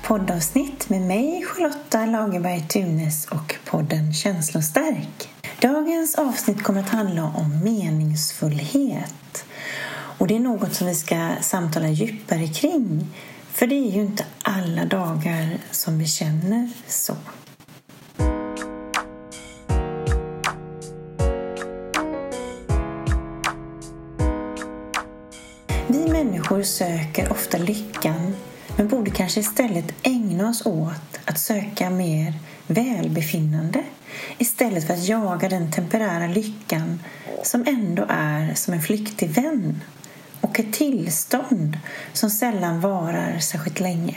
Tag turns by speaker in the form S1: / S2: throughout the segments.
S1: poddavsnitt med mig Charlotta Lagerberg Tunes och podden Känslostärk. Dagens avsnitt kommer att handla om meningsfullhet. Och det är något som vi ska samtala djupare kring. För det är ju inte alla dagar som vi känner så. Vi människor söker ofta lyckan, men borde kanske istället ägna oss åt att söka mer välbefinnande istället för att jaga den temporära lyckan som ändå är som en flyktig vän och ett tillstånd som sällan varar särskilt länge.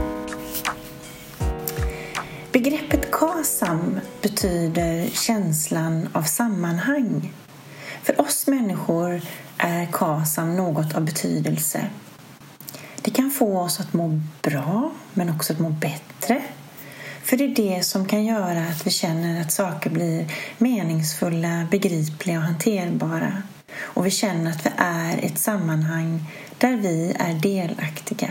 S1: Begreppet KASAM betyder känslan av sammanhang. För oss människor är KASAM något av betydelse. Det kan få oss att må bra, men också att må bättre. För det är det som kan göra att vi känner att saker blir meningsfulla, begripliga och hanterbara. Och vi känner att vi är ett sammanhang där vi är delaktiga.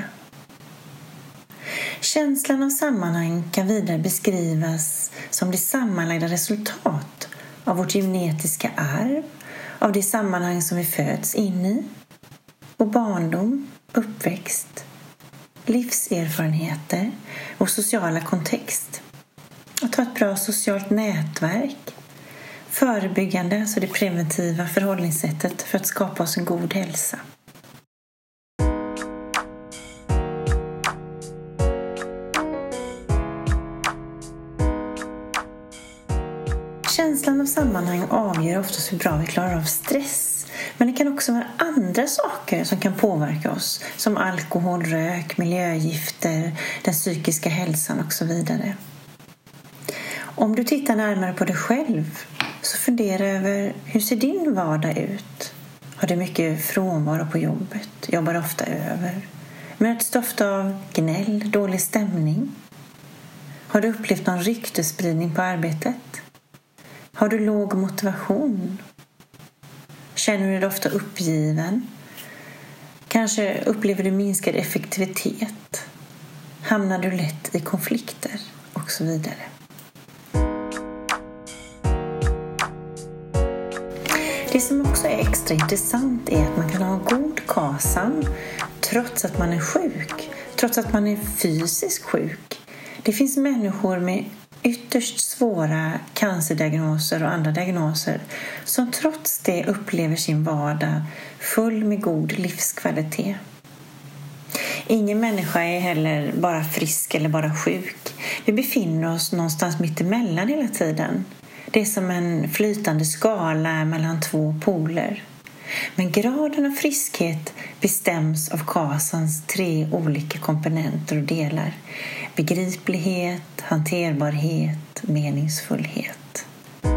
S1: Känslan av sammanhang kan vidare beskrivas som det sammanlagda resultat av vårt genetiska arv, av det sammanhang som vi föds in i, och barndom, uppväxt, livserfarenheter och sociala kontext. Att ha ett bra socialt nätverk, förebyggande, alltså det preventiva förhållningssättet för att skapa oss en god hälsa. Känslan av sammanhang avgör oftast hur bra vi klarar av stress. Men det kan också vara andra saker som kan påverka oss, som alkohol, rök, miljögifter, den psykiska hälsan och så vidare. Om du tittar närmare på dig själv så fundera över hur ser din vardag ut? Har du mycket frånvaro på jobbet? Jobbar ofta över? Möts du ofta av gnäll, dålig stämning? Har du upplevt någon ryktesspridning på arbetet? Har du låg motivation? Känner du dig ofta uppgiven? Kanske upplever du minskad effektivitet? Hamnar du lätt i konflikter? Och så vidare. Det som också är extra intressant är att man kan ha god KASAM trots att man är sjuk. Trots att man är fysiskt sjuk. Det finns människor med ytterst svåra cancerdiagnoser och andra diagnoser som trots det upplever sin vardag full med god livskvalitet. Ingen människa är heller bara frisk eller bara sjuk. Vi befinner oss någonstans mitt emellan hela tiden. Det är som en flytande skala mellan två poler. Men graden av friskhet bestäms av KASAMs 3 olika komponenter och delar. Begriplighet, hanterbarhet, meningsfullhet.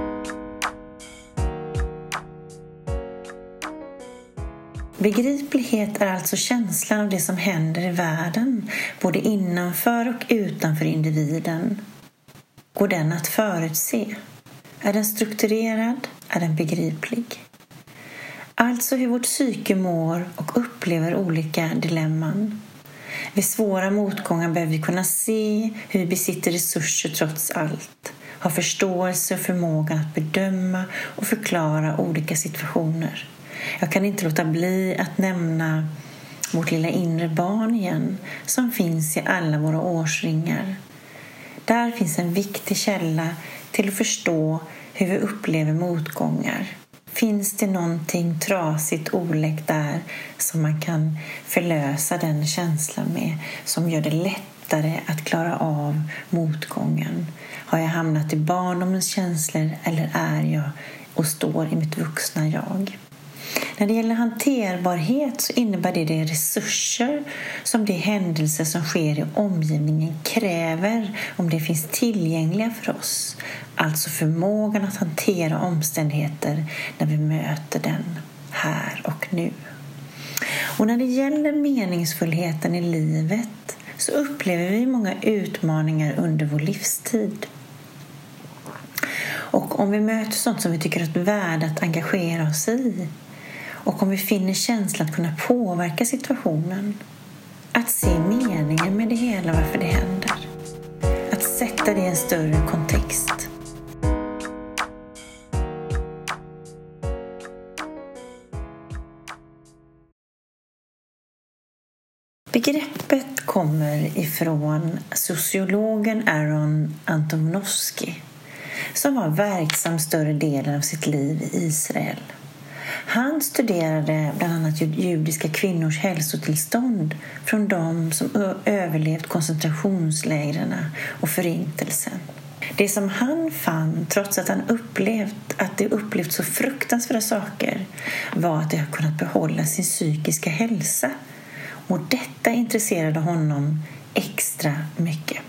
S1: Begriplighet är alltså känslan av det som händer i världen, både innanför och utanför individen. Går den att förutse? Är den strukturerad? Är den begriplig? Alltså hur vårt psyke mår och upplever olika dilemman. Vid svåra motgångar behöver vi kunna se hur vi besitter resurser trots allt. Ha förståelse och förmåga att bedöma och förklara olika situationer. Jag kan inte låta bli att nämna vårt lilla inre barn igen, som finns i alla våra årsringar. Där finns en viktig källa till att förstå hur vi upplever motgångar. Finns det någonting trasigt, oläkt där som man kan förlösa den känslan med, som gör det lättare att klara av motgången? Har jag hamnat i barndomens känslor eller är jag och står i mitt vuxna jag? När det gäller hanterbarhet så innebär det resurser som de händelser som sker i omgivningen kräver om det finns tillgängliga för oss. Alltså förmågan att hantera omständigheter när vi möter den här och nu. Och när det gäller meningsfullheten i livet så upplever vi många utmaningar under vår livstid. Och om vi möter sånt som vi tycker är värd att engagera oss i, och om vi finner känslan att kunna påverka situationen, att se meningen med det hela, varför det händer, sätta det i en större kontext. Begreppet kommer ifrån sociologen Aaron Antonovsky, som var verksam större delen av sitt liv i Israel. Han studerade bland annat judiska kvinnors hälsotillstånd från de som överlevt koncentrationslägren och förintelsen. Det som han fann, trots att han upplevt så fruktansvärda saker, var att de har kunnat behålla sin psykiska hälsa. Och detta intresserade honom extra mycket.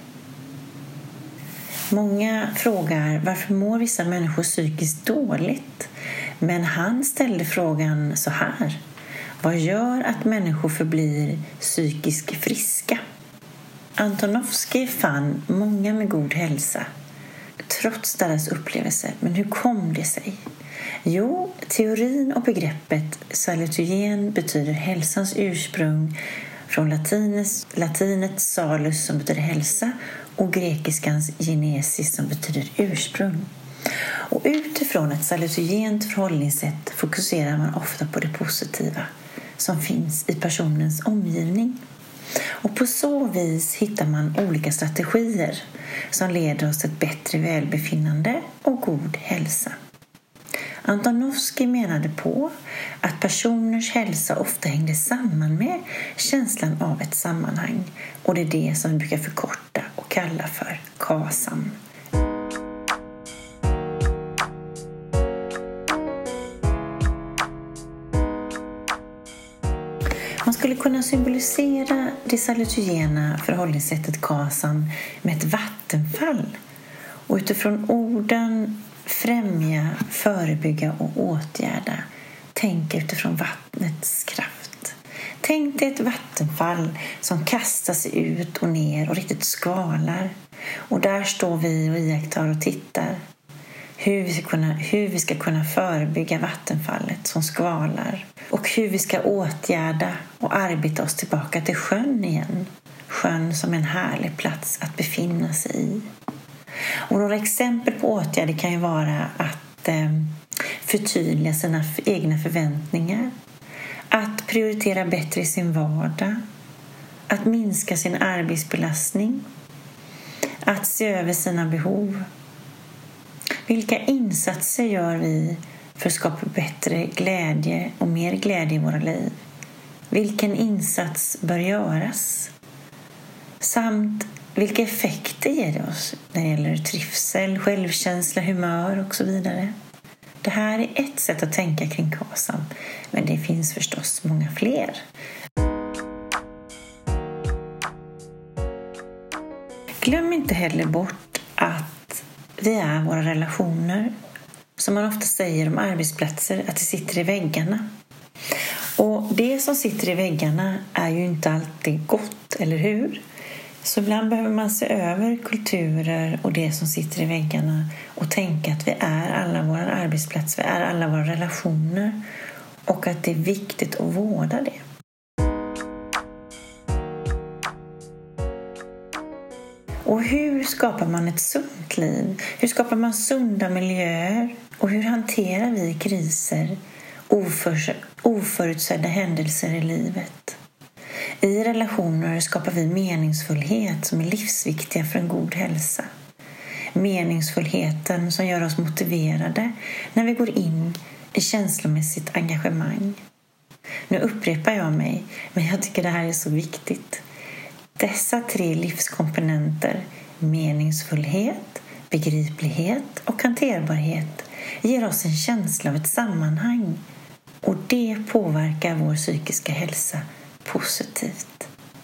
S1: Många frågar varför mår vissa människor psykiskt dåligt? Men han ställde frågan så här: vad gör att människor förblir psykiskt friska? Antonovsky fann många med god hälsa, trots deras upplevelser. Men hur kom det sig? Jo, teorin och begreppet salutogen betyder hälsans ursprung, från latinets salus som betyder hälsa och grekiskans genesis som betyder ursprung. Och utifrån ett salutogent förhållningssätt fokuserar man ofta på det positiva som finns i personens omgivning. Och på så vis hittar man olika strategier som leder oss till ett bättre välbefinnande och god hälsa. Antonovsky menade på att personers hälsa ofta hängde samman med känslan av ett sammanhang, och det är det som vi brukar förkorta och kalla för KASAM. Man skulle kunna symbolisera det salutogena förhållningssättet KASAM med ett vattenfall, och utifrån orden främja, förebygga och åtgärda, tänk utifrån vattnets kraft. Tänk dig ett vattenfall som kastar sig ut och ner och riktigt skvalar. Och där står vi och iakttar och tittar hur vi ska kunna förebygga vattenfallet som skvalar, och hur vi ska åtgärda och arbeta oss tillbaka till sjön igen. Sjön som en härlig plats att befinna sig i. Och några exempel på åtgärder kan ju vara att förtydliga sina egna förväntningar, att prioritera bättre i sin vardag, att minska sin arbetsbelastning, att se över sina behov. Vilka insatser gör vi för att skapa bättre glädje och mer glädje i våra liv? Vilken insats bör göras? Samt vilka effekter ger det oss när det gäller trivsel, självkänsla, humör och så vidare? Det här är ett sätt att tänka kring KASAM, men det finns förstås många fler. Glöm inte heller bort att vi är våra relationer. Som man ofta säger om arbetsplatser, att det sitter i väggarna. Och det som sitter i väggarna är ju inte alltid gott, eller hur? Så ibland behöver man se över kulturer och det som sitter i väggarna och tänka att vi är alla våra arbetsplatser, vi är alla våra relationer, och att det är viktigt att vårda det. Och hur skapar man ett sunt liv? Hur skapar man sunda miljöer? Och hur hanterar vi kriser, oförutsedda händelser i livet? I relationer skapar vi meningsfullhet som är livsviktiga för en god hälsa. Meningsfullheten som gör oss motiverade när vi går in i känslomässigt engagemang. Nu upprepar jag mig, men jag tycker det här är så viktigt. Dessa 3 livskomponenter, meningsfullhet, begriplighet och hanterbarhet, ger oss en känsla av ett sammanhang, och det påverkar vår psykiska hälsa positivt.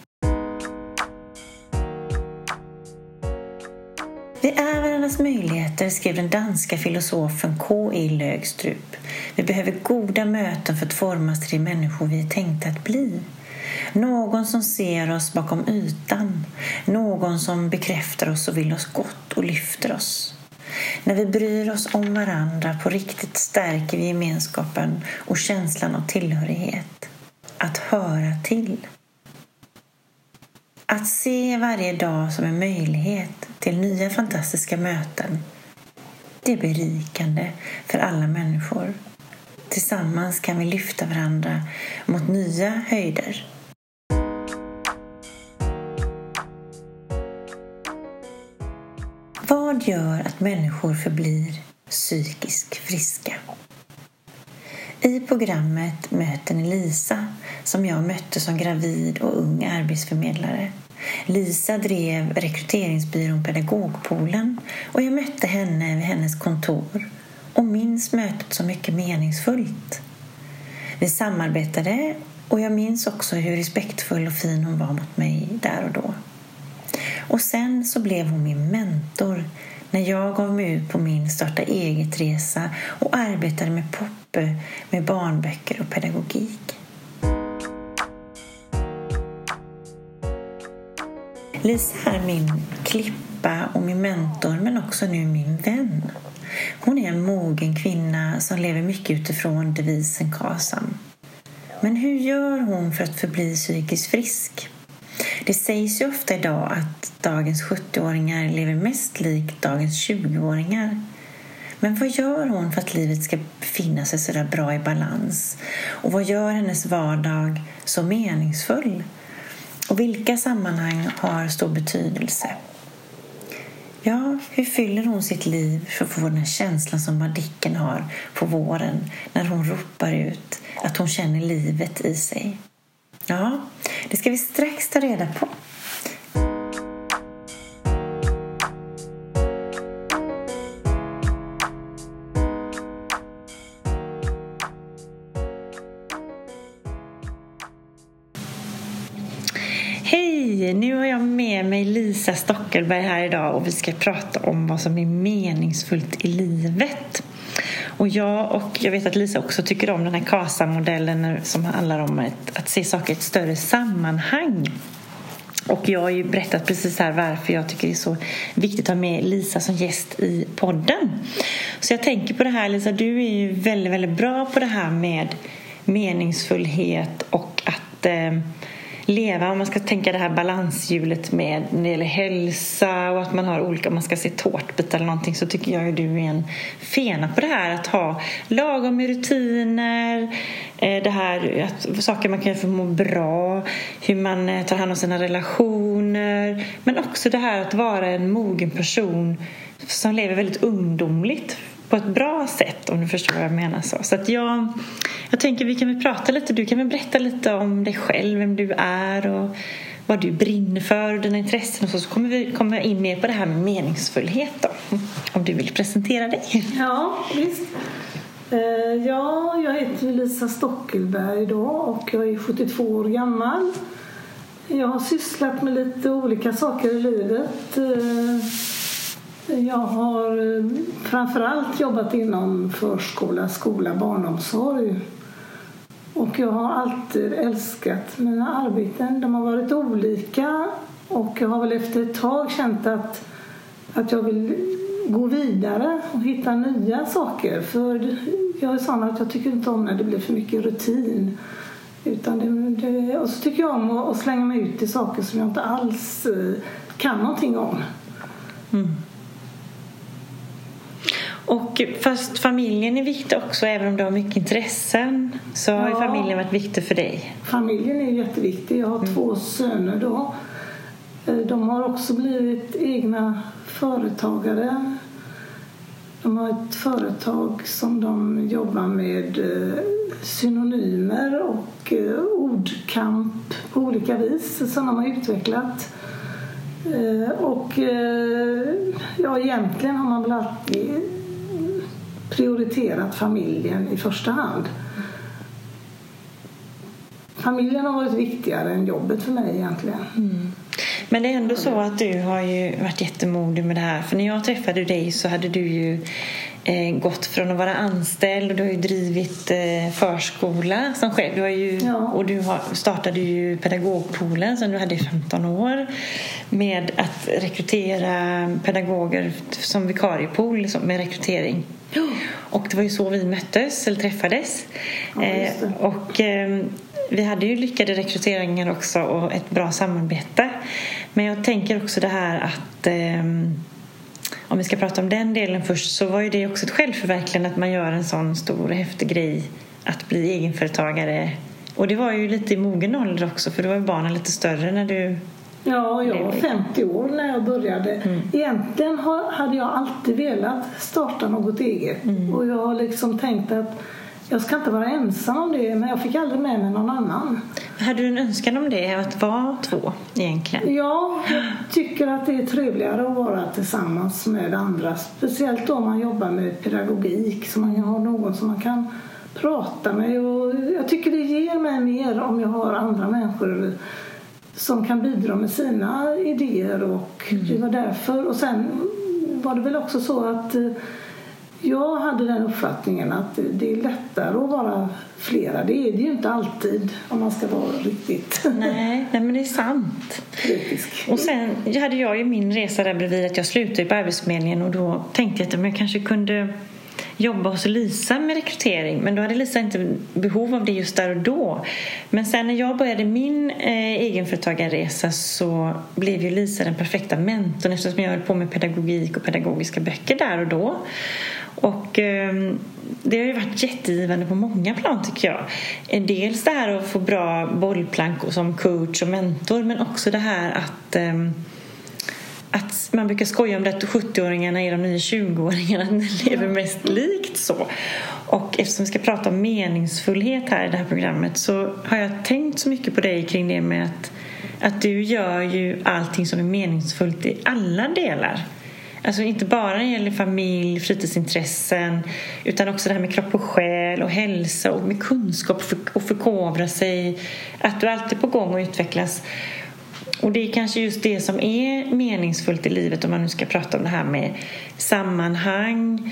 S1: Vi är varandras möjligheter, skrev den danska filosofen K.E. Lögstrup. Vi behöver goda möten för att formas till de människor vi är tänkta att bli. Någon som ser oss bakom ytan. Någon som bekräftar oss och vill oss gott och lyfter oss. När vi bryr oss om varandra på riktigt stärker vi gemenskapen och känslan av tillhörighet. Att höra till. Att se varje dag som en möjlighet till nya fantastiska möten. Det är berikande för alla människor. Tillsammans kan vi lyfta varandra mot nya höjder. Vad gör att människor förblir psykiskt friska? I programmet möter ni Lisa, som jag mötte som gravid och ung arbetsförmedlare. Lisa drev rekryteringsbyrån Pedagogpoolen och jag mötte henne vid hennes kontor och minns mötet så mycket meningsfullt. Vi samarbetade och jag minns också hur respektfull och fin hon var mot mig där och då. Och sen så blev hon min mentor när jag gav mig ut på min starta eget-resa och arbetade med Poppe, med barnböcker och pedagogik. Lisa är min klippa och min mentor, men också nu min vän. Hon är en mogen kvinna som lever mycket utifrån devisen KASAM. Men hur gör hon för att förbli psykiskt frisk? Det sägs ju ofta idag att dagens 70-åringar lever mest likt dagens 20-åringar. Men vad gör hon för att livet ska befinna sig så där bra i balans? Och vad gör hennes vardag så meningsfull? Och vilka sammanhang har stor betydelse? Ja, hur fyller hon sitt liv för att få den känslan som Madicken har på våren när hon ropar ut att hon känner livet i sig? Ja, det ska vi strax ta reda på. Hej, nu har jag med mig Lisa Stockelberg här idag och vi ska prata om vad som är meningsfullt i livet. Och jag vet att Lisa också tycker om den här KASA-modellen som handlar om att se saker i ett större sammanhang. Och jag har ju berättat precis här varför jag tycker det är så viktigt att ha med Lisa som gäst i podden. Så jag tänker på det här, Lisa, du är ju väldigt, väldigt bra på det här med meningsfullhet och att leva, om man ska tänka det här balanshjulet med när det gäller hälsa och att man har olika, om man ska se tårtbit eller någonting, så tycker jag att du är en fena på det här att ha lagom med rutiner, det här att saker man kan göra för att må bra, hur man tar hand om sina relationer, men också det här att vara en mogen person som lever väldigt ungdomligt på ett bra sätt, om du förstår vad jag menar. Så att jag tänker vi kan väl prata lite, du kan väl berätta lite om dig själv, vem du är och vad du brinner för och dina intressen, och så kommer vi komma in mer på det här med meningsfullhet då. Om du vill presentera dig.
S2: Ja, visst. Jag heter Lisa Stockelberg då och jag är 72 år gammal. Jag har sysslat med lite olika saker i livet. Jag har framförallt jobbat inom förskola, skola, barnomsorg. Och jag har alltid älskat mina arbeten. De har varit olika och jag har väl efter ett tag känt att jag vill gå vidare och hitta nya saker. För jag är sån att jag tycker inte om när det blir för mycket rutin. Och så tycker jag om att slänga mig ut i saker som jag inte alls kan någonting om.
S1: Mm. Och fast familjen är viktig också, även om du har mycket intressen, så har ju familjen varit viktig för dig.
S2: Familjen är jätteviktig. Jag har 2 söner då. De har också blivit egna företagare. De har ett företag som de jobbar med synonymer och ordkamp på olika vis som de har utvecklat. Och egentligen har man väl alltid prioriterat familjen i första hand. Familjen har varit viktigare än jobbet för mig egentligen.
S1: Mm. Men det är ändå så att du har ju varit jättemodig med det här. För när jag träffade dig så hade du ju gått från att vara anställd och du har ju drivit förskola som chef. Du har ju, och du startade ju Pedagogpoolen som du hade i 15 år med att rekrytera pedagoger som vikariepool med rekrytering. Och det var ju så vi möttes eller träffades. vi hade ju lyckade rekryteringar också och ett bra samarbete. Men jag tänker också det här att om vi ska prata om den delen först, så var ju det också ett självförverkligande att man gör en sån stor och häftig grej att bli egenföretagare. Och det var ju lite i mogen ålder också, för då var ju barnen lite större när du...
S2: Ja, jag var 50 år när jag började. Egentligen hade jag alltid velat starta något eget. Och jag har liksom tänkt att jag ska inte vara ensam om det, men jag fick aldrig med mig någon annan.
S1: Hade du en önskan om det, att vara två egentligen?
S2: Ja, jag tycker att det är trevligare att vara tillsammans med andra. Speciellt om man jobbar med pedagogik, så man har någon som man kan prata med. Och jag tycker det ger mig mer om jag har andra människor som kan bidra med sina idéer. Och det var därför. Och sen var det väl också så att jag hade den uppfattningen att det är lättare att vara flera. Det är det ju inte alltid, om man ska vara riktigt.
S1: Nej, men det är sant.
S2: Kritisk.
S1: Och sen hade jag ju min resa där bredvid att jag slutade på Arbetsförmedlingen, och då tänkte jag att jag kanske kunde jobba hos Lisa med rekrytering, men då hade Lisa inte behov av det just där och då. Men sen när jag började min egenföretagarresa, så blev ju Lisa den perfekta mentorn, eftersom jag höll på med pedagogik och pedagogiska böcker där och då. Och det har ju varit jättegivande på många plan, tycker jag. Dels det här att få bra bollplank och som coach och mentor, men också det här att man brukar skoja om det att 70-åringarna är de nya 20-åringarna, att den lever mest likt så. Och eftersom vi ska prata om meningsfullhet här i det här programmet, så har jag tänkt så mycket på dig kring det med att du gör ju allting som är meningsfullt i alla delar. Alltså inte bara när det gäller familj, fritidsintressen, utan också det här med kropp och själ och hälsa och med kunskap och förkovra sig. Att du alltid är på gång och utvecklas. Och det är kanske just det som är meningsfullt i livet, om man nu ska prata om det här med sammanhang,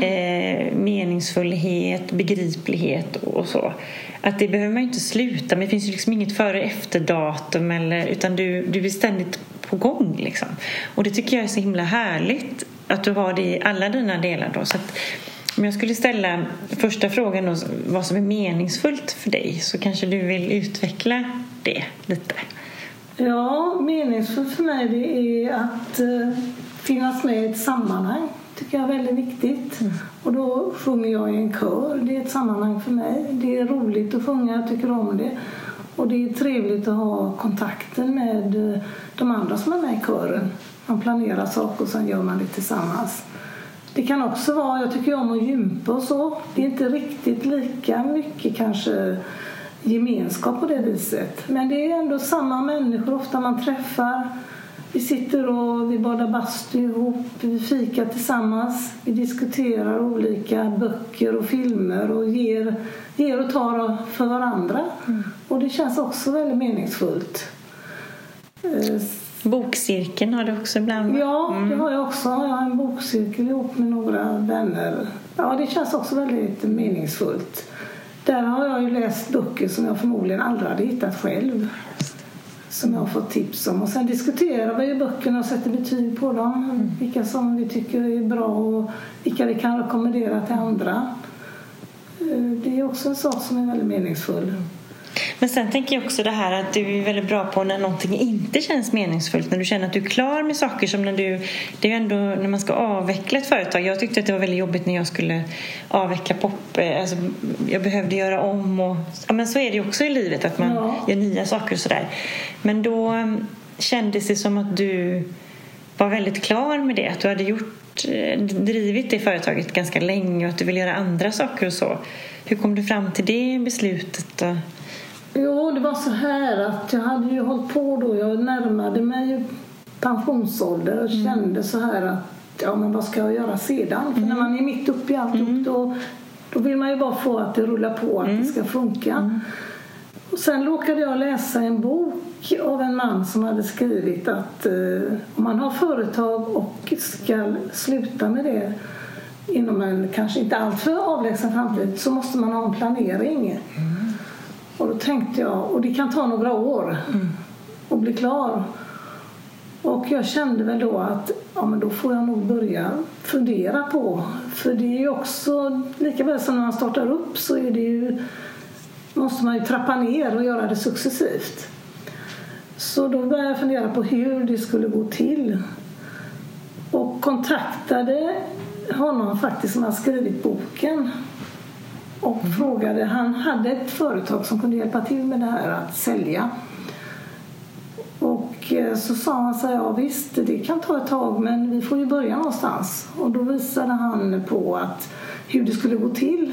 S1: meningsfullhet, begriplighet och så. Att det behöver man ju inte sluta med. Det finns ju liksom inget före- och efterdatum, utan du är ständigt på gång liksom. Och det tycker jag är så himla härligt att du har det i alla dina delar då. Så att om jag skulle ställa första frågan då, vad som är meningsfullt för dig, så kanske du vill utveckla det lite.
S2: Ja, meningsfullt för mig det är att finnas med i ett sammanhang. Tycker jag är väldigt viktigt. Och då sjunger jag i en kör. Det är ett sammanhang för mig. Det är roligt att sjunga, jag tycker om det. Och det är trevligt att ha kontakten med de andra som är med i kören. Man planerar saker och sen gör man det tillsammans. Det kan också vara, jag tycker om att gympa och så. Det är inte riktigt lika mycket kanske gemenskap på det viset. Men det är ändå samma människor ofta man träffar. Vi sitter och vi badar bastu ihop, vi fikar tillsammans, vi diskuterar olika böcker och filmer och ger och tar för varandra. Och det känns också väldigt meningsfullt.
S1: Bokcirkeln har du också ibland?
S2: Ja, det har jag också. Jag har en bokcirkel ihop med några vänner. Ja, det känns också väldigt meningsfullt. Där har jag ju läst böcker som jag förmodligen aldrig hade hittat själv. Som jag har fått tips om. Och sen diskuterar vi böckerna och sätter betyg på dem. Vilka som vi tycker är bra och vilka vi kan rekommendera till andra. Det är också en sak som är väldigt meningsfull.
S1: Men sen tänker jag också det här att du är väldigt bra på när någonting inte känns meningsfullt. När du känner att du är klar med saker, som det är ju ändå när man ska avveckla ett företag. Jag tyckte att det var väldigt jobbigt när jag skulle avveckla pop. Alltså, jag behövde göra om och men så är det ju också i livet, att man gör nya saker och sådär. Men då kändes det som att du var väldigt klar med det. Att du hade drivit det företaget ganska länge och att du vill göra andra saker och så. Hur kom du fram till det beslutet?
S2: Jo, det var så här att jag hade ju hållit på då. Jag närmade mig pensionsålder och kände så här att men vad ska jag göra sedan? För när man är mitt uppe i allt då vill man ju bara få att det rullar på, att det ska funka. Och sen råkade jag läsa en bok av en man som hade skrivit att om man har företag och ska sluta med det inom en kanske inte alltför avlägsen framtid, så måste man ha en planering. Och då tänkte jag, och det kan ta några år att bli klar. Och jag kände väl då att men då får jag nog börja fundera på. För det är ju också, lika väl som när man startar upp, så är det ju, måste man ju trappa ner och göra det successivt. Så då började jag fundera på hur det skulle gå till. Och kontaktade honom faktiskt som har skrivit boken. Och frågade, han hade ett företag som kunde hjälpa till med det här att sälja. Och så sa han så här, ja visst det kan ta ett tag men vi får ju börja någonstans. Och då visade han på att hur det skulle gå till.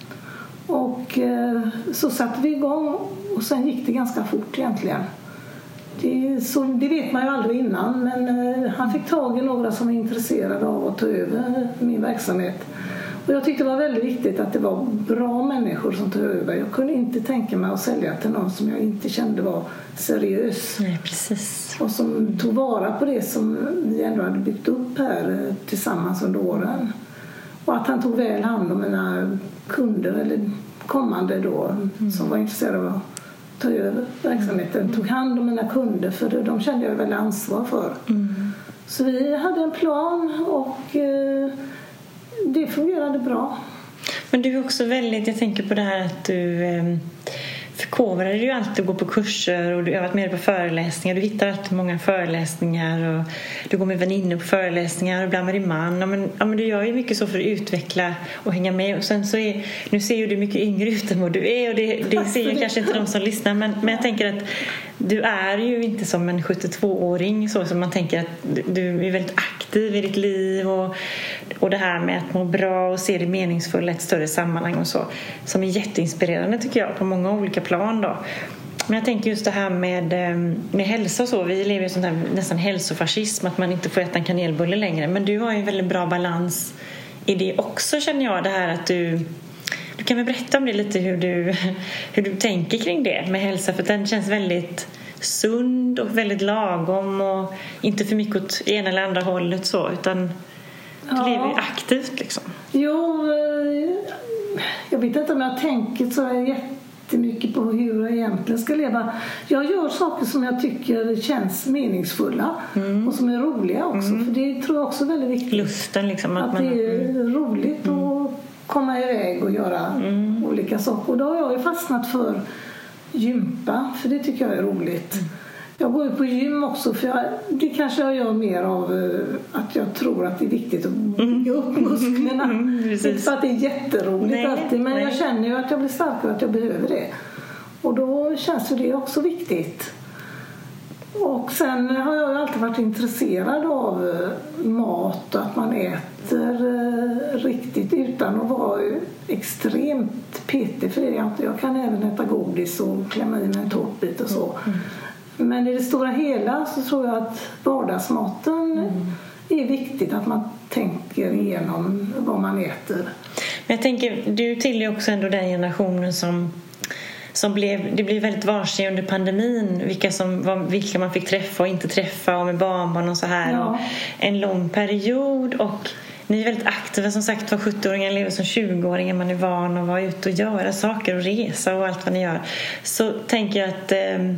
S2: Och så satte vi igång och sen gick det ganska fort egentligen. Det vet man ju aldrig innan, men han fick tag i några som var intresserade av att ta över min verksamhet. Och jag tyckte det var väldigt viktigt att det var bra människor som tog över. Jag kunde inte tänka mig att sälja till någon som jag inte kände var seriös.
S1: Nej, precis.
S2: Och som tog vara på det som vi ändå hade byggt upp här tillsammans under åren. Och att han tog väl hand om mina kunder eller kommande då som var intresserade av att ta över verksamheten. Tog hand om mina kunder för de kände jag väl ansvar för. Så vi hade en plan och det fungerade bra.
S1: Men du är också väldigt, jag tänker på det här att du förkovrar ju alltid att gå på kurser och du har varit med på föreläsningar. Du hittar alltid många föreläsningar och du går med väninnor på föreläsningar och ibland med din man. Men du gör ju mycket så för att utveckla och hänga med. Och sen så nu ser ju du mycket yngre ut än vad du är och det ser ju kanske inte de som lyssnar. Men jag tänker att du är ju inte som en 72-åring så som man tänker att du är väldigt aktiv i ditt liv och det här med att må bra och se det meningsfulla i ett större sammanhang och så som är jätteinspirerande tycker jag på många olika plan då. Men jag tänker just det här med hälsa och så. Vi lever i sån här nästan hälsofascism att man inte får äta en kanelbulle längre. Men du har ju en väldigt bra balans i det också känner jag. Det här att du kan väl berätta om det lite hur du tänker kring det med hälsa. För den känns väldigt sund och väldigt lagom och inte för mycket åt ena eller andra hållet så. Utan du lever ju aktivt liksom.
S2: Jo, jag vet inte om jag tänker så jättemycket på hur jag egentligen ska leva. Jag gör saker som jag tycker känns meningsfulla och som är roliga också. För det tror jag också är väldigt viktigt.
S1: Lusten liksom.
S2: Att det är roligt att komma iväg och göra olika saker. Och då har jag ju fastnat för gympa, för det tycker jag är roligt. Jag går ju på gym också för det kanske jag gör mer av att jag tror att det är viktigt att bygga upp musklerna. Inte för att det är jätteroligt alltid, men jag känner ju att jag blir starkare och att jag behöver det. Och då känns ju det också viktigt. Och sen har jag alltid varit intresserad av mat och att man äter riktigt utan att vara extremt petig för det. Jag kan även äta godis och klämma i mig en tårtbit och så. Men i det stora hela så tror jag att vardagsmaten är viktigt, att man tänker igenom vad man äter.
S1: Men jag tänker, du tillhör också ändå den generationen som det blev väldigt varse under pandemin vilka man fick träffa och inte träffa och med barnbarn och så här.
S2: Ja.
S1: Och en lång period och ni är väldigt aktiva som sagt. Var 70-åringar lever som 20-åringar. Man är van att vara ute och göra saker och resa och allt vad ni gör. Så tänker jag att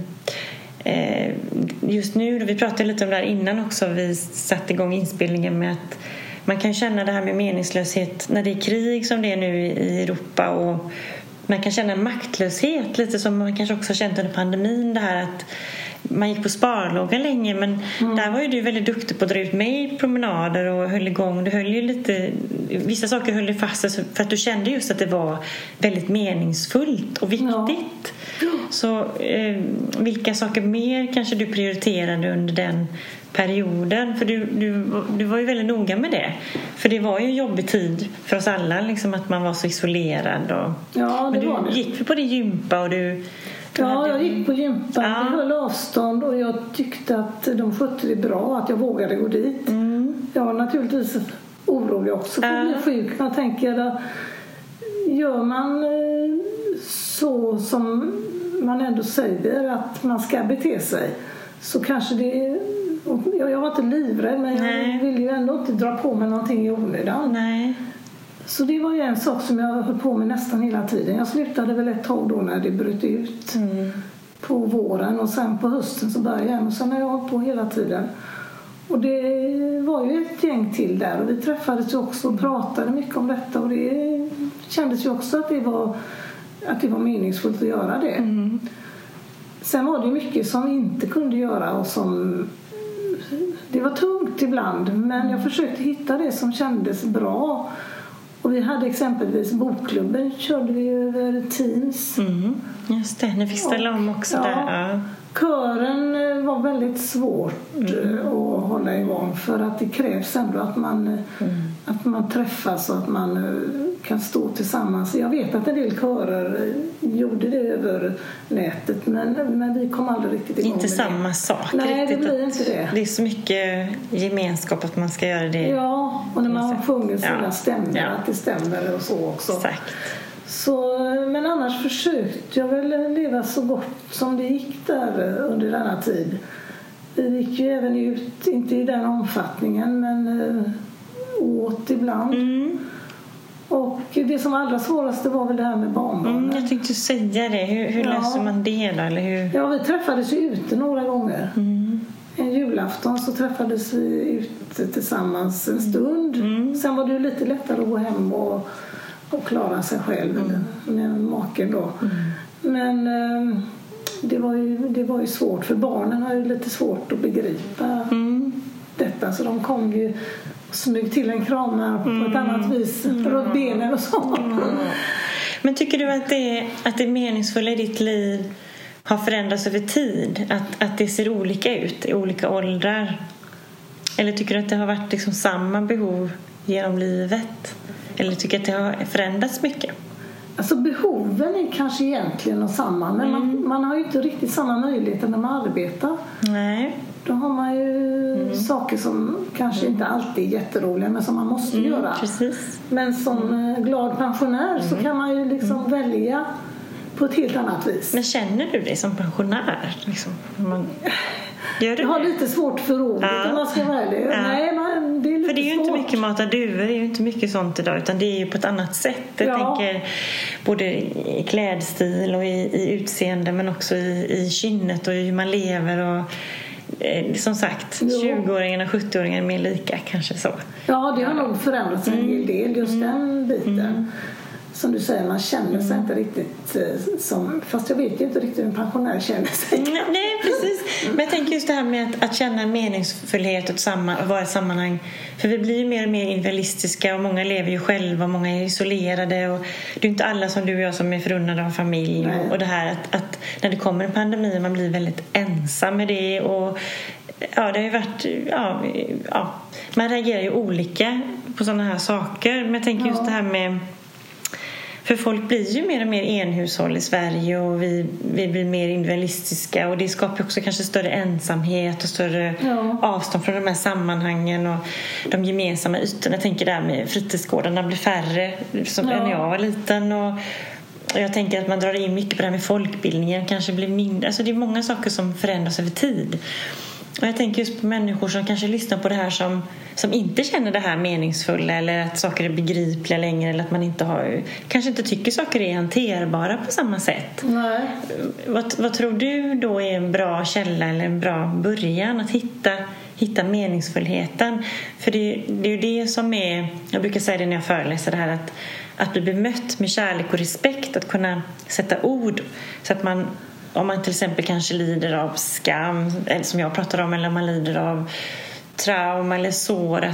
S1: just nu, vi pratade lite om det här innan också. Vi satte igång inspelningen med att man kan känna det här med meningslöshet när det är krig som det är nu i Europa och man kan känna maktlöshet lite som man kanske också har känt under pandemin, det här att man gick på sparlåga länge men där var ju du väldigt duktig på att dra ut mig i promenader och höll igång. Du höll ju lite, vissa saker höll dig fast för att du kände just att det var väldigt meningsfullt och viktigt. Ja. Så vilka saker mer kanske du prioriterade under den perioden? För du var ju väldigt noga med det. För det var ju en jobbig tid för oss alla liksom, att man var så isolerad.
S2: Ja, det var det.
S1: Du gick på din gympa och
S2: jag gick på gympa. Jag höll avstånd och jag tyckte att de skötte det bra, att jag vågade gå dit. Jag var naturligtvis orolig också för att bli sjuk. Jag tänker, gör man så som man ändå säger att man ska bete sig, så kanske det... Jag var inte livrädd, men jag ville ju ändå inte dra på mig någonting i onödan. Nej. Så det var ju en sak som jag höll på med nästan hela tiden. Jag slutade väl ett tag då när det bröt ut på våren och sen på hösten så började jag igen. Och sen har jag hållit på hela tiden. Och det var ju ett gäng till där och vi träffades ju också och pratade mycket om detta. Och det kändes ju också att det var att det var meningsfullt att göra det. Sen var det mycket som vi inte kunde göra och som det var tungt ibland, men jag försökte hitta det som kändes bra. Och vi hade exempelvis bokklubben, körde vi över Teams.
S1: Just det, ni fick ställa om också där. Ja.
S2: Kören var väldigt svårt att hålla igång, för att det krävs ändå att man träffas och att man kan stå tillsammans. Jag vet att en del körer gjorde det över nätet, men vi kom aldrig riktigt igång.
S1: Inte samma sak.
S2: Nej, det blir inte det.
S1: Det är så mycket gemenskap att man ska göra det.
S2: Ja, och när man sjunger sina stämmer, att det stämmer och så också.
S1: Exakt.
S2: Så, men annars försökte jag väl leva så gott som det gick där under denna tid. Vi gick ju även ut, inte i den omfattningen, men åt ibland. Och det som var allra svåraste var väl det här med barnbarnen.
S1: Jag tänkte säga det. Hur löser man det då? Eller hur?
S2: Ja, vi träffades ju ute några gånger. En julafton så träffades vi ute tillsammans en stund. Sen var det ju lite lättare att gå hem och klara sig själv med maken då. Men det var ju svårt, för barnen har ju lite svårt att begripa detta, så de kom ju och smög till en kramar på ett annat vis runt benen och så.
S1: Men tycker du att det meningsfulla i ditt liv har förändrats över tid? Att det ser olika ut i olika åldrar? Eller tycker du att det har varit liksom samma behov genom livet? Eller tycker du att det har förändrats mycket?
S2: Alltså behoven är kanske egentligen samma, men man har ju inte riktigt samma möjligheter när man arbetar.
S1: Nej.
S2: Då har man ju saker som kanske inte alltid är jätteroliga, men som man måste göra.
S1: Precis.
S2: Men som glad pensionär så kan man ju liksom välja på ett helt annat vis.
S1: Men känner du dig som pensionär? Liksom? Gör du
S2: jag har lite svårt för ordet om man ska välja. Nej, det är lite
S1: för det är ju
S2: svårt.
S1: inte mycket mata duvor, det är ju inte mycket sånt idag, utan det är ju på ett annat sätt. Jag tänker både i klädstil och i utseende, men också i kynnet och i hur man lever och som sagt, 20-åringarna och 70-åringarna är mer lika, kanske så.
S2: Ja, det har nog förändrats en hel del, just den biten. Som du säger, man känner sig inte riktigt som... Fast jag vet ju inte riktigt hur en pensionär känner sig.
S1: Nej, precis. Men jag tänker just det här med att känna meningsfullhet och vara i sammanhang. För vi blir ju mer och mer individualistiska, och många lever ju själva, många är isolerade. Och det är inte alla som du och jag som är förunnade av familj. Och det här att när det kommer en pandemi, man blir väldigt ensam med det. Och det har ju varit... man reagerar ju olika på sådana här saker. Men jag tänker just det här med... För folk blir ju mer och mer enhushåll i Sverige, och vi blir mer individualistiska, och det skapar också kanske större ensamhet och större avstånd från de här sammanhangen och de gemensamma ytorna. Jag tänker där med fritidsgårdarna blir färre än jag var liten, och jag tänker att man drar in mycket på det här med folkbildningen, kanske blir mindre. Alltså det är många saker som förändras över tid. Och jag tänker just på människor som kanske lyssnar på det här som inte känner det här meningsfulla, eller att saker är begripliga längre, eller att man kanske inte tycker saker är hanterbara på samma sätt.
S2: Nej.
S1: Vad tror du då är en bra källa eller en bra början att hitta meningsfullheten? För det är ju det som är, jag brukar säga det när jag föreläser, det här att bli bemött med kärlek och respekt, att kunna sätta ord så att man, om man till exempel kanske lider av skam, eller som jag pratar om, eller om man lider av trauma eller sår,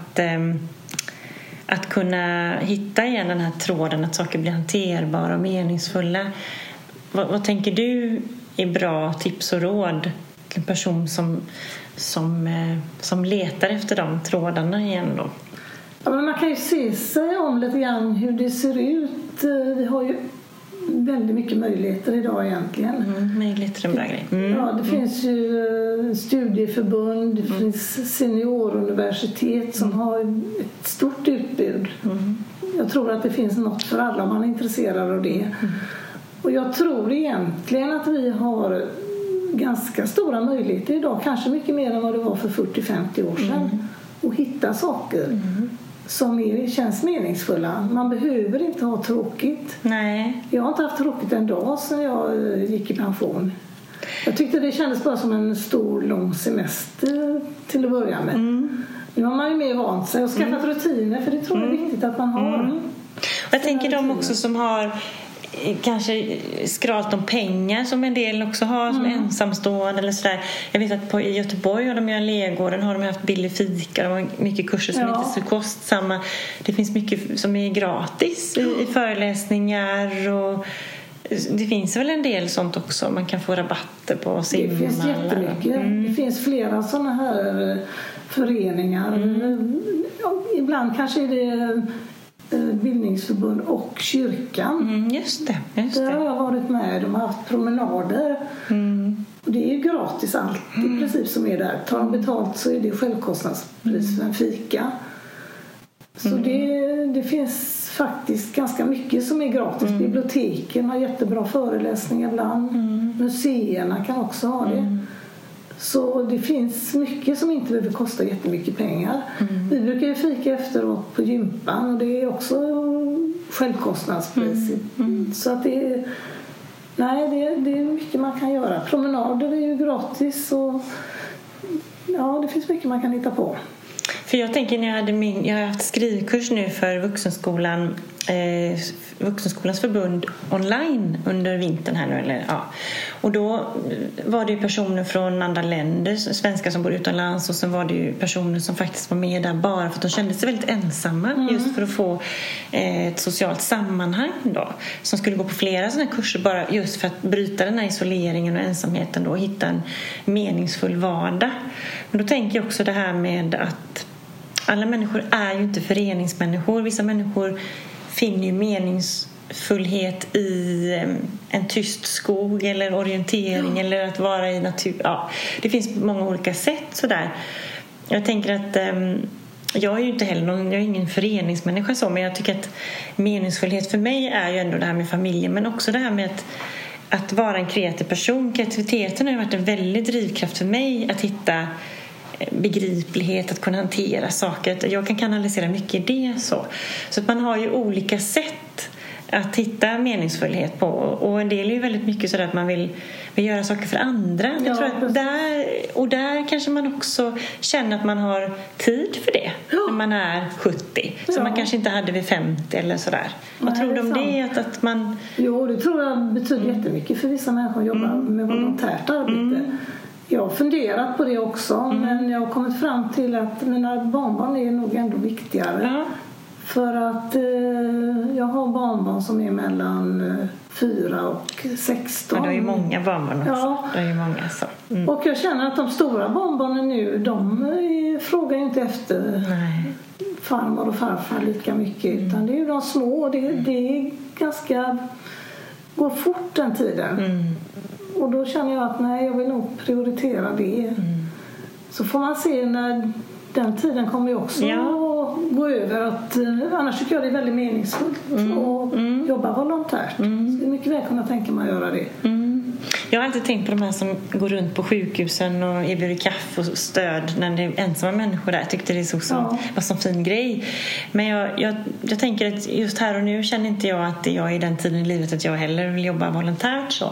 S1: att kunna hitta igen den här tråden, att saker blir hanterbara och meningsfulla. Vad tänker du är bra tips och råd till en person som letar efter de trådarna igen då?
S2: Ja, men man kan ju se sig om lite grann hur det ser ut. Vi har ju väldigt mycket möjligheter idag egentligen.
S1: Möjligheter är en bra grej.
S2: Ja, det finns ju studieförbund, det finns senioruniversitet som har ett stort utbud. Jag tror att det finns något för alla om man är intresserad av det. Och jag tror egentligen att vi har ganska stora möjligheter idag, kanske mycket mer än vad det var för 40-50 år sedan, att hitta saker som känns meningsfulla. Man behöver inte ha tråkigt.
S1: Nej.
S2: Jag har inte haft tråkigt en dag sedan jag gick i pension. Jag tyckte det kändes bara som en stor, lång semester till att börja med. Nu har man ju mer vant sig och skaffat rutiner, för det tror jag är viktigt att man har.
S1: Och jag tänker de också som har kanske skralt om pengar som en del också har som ensamstående eller sådär. Jag vet att i Göteborg har de ju en Legården, har de haft billig fika, de har mycket kurser som inte är så kostsamma. Det finns mycket som är gratis i föreläsningar, och det finns väl en del sånt också. Man kan få rabatter på simma.
S2: Det finns jättemycket. Det finns flera sådana här föreningar. Ibland kanske är det bildningsförbund och kyrkan.
S1: Just det.
S2: Där har jag varit med. De har haft promenader. Och det är ju gratis allt i princip som är där. Tar de betalt så är det självkostnadspris för en fika. Så det finns faktiskt ganska mycket som är gratis. Biblioteken har jättebra föreläsningar ibland. Museerna kan också ha det. Så det finns mycket som inte behöver kosta jättemycket pengar. Vi brukar ju fika efteråt på gympan, och det är också självkostnadspris. Så att det är mycket man kan göra. Promenader är ju gratis, och det finns mycket man kan hitta på.
S1: För jag tänker när jag har haft skrivkurs nu för Vuxenskolans förbund online under vintern här nu, och då var det ju personer från andra länder, svenskar som bor utomlands, och sen var det ju personer som faktiskt var med där bara för att de kände sig väldigt ensamma, just för att få ett socialt sammanhang då, som skulle gå på flera sådana kurser bara just för att bryta den här isoleringen och ensamheten då, och hitta en meningsfull vardag. Men då tänker jag också det här med att alla människor är ju inte föreningsmänniskor. Vissa människor finner ju meningsfullhet i en tyst skog eller orientering eller att vara i natur. Ja, det finns många olika sätt sådär. Jag tänker att jag är ju inte heller jag är ingen föreningsmänniska så, men jag tycker att meningsfullhet för mig är ju ändå det här med familjen, men också det här med att vara en kreativ person. Kreativiteten har ju varit en väldigt drivkraft för mig att hitta begriplighet, att kunna hantera saker. Jag kan kanalisera mycket i det så att man har ju olika sätt att hitta meningsfullhet på, och en del är ju väldigt mycket så att man vill göra saker för andra. Jag tror att där kanske man också känner att man har tid för det när man är 70 som man kanske inte hade vid 50 eller sådär. Vad tror du om det? Att man...
S2: Jo, det tror jag betyder jättemycket för vissa människor att jobba med volontärt arbete. Jag har funderat på det också, men jag har kommit fram till att mina barnbarn är nog ändå viktigare. För att jag har barnbarn som är mellan 4 och 16.
S1: Men det är ju många barnbarn också.
S2: Ja.
S1: Det är ju många så.
S2: Och jag känner att de stora barnbarnen nu, de frågar inte efter farmor och farfar lika mycket. Utan det är ju de små. Det är ganska... går fort den tiden. Och då känner jag att jag vill nog prioritera det. Så får man se när den tiden kommer ju också att gå över. Annars tycker jag det är väldigt meningsfullt att jobba volontärt. Så det är mycket väl kunna tänka mig att göra det.
S1: Jag har alltid tänkt på de här som går runt på sjukhusen och erbjuder kaffe och stöd när det är ensamma människor där. Jag tyckte det var så fin grej. Men jag tänker att just här och nu känner inte jag att jag är i den tiden i livet att jag heller vill jobba volontärt så.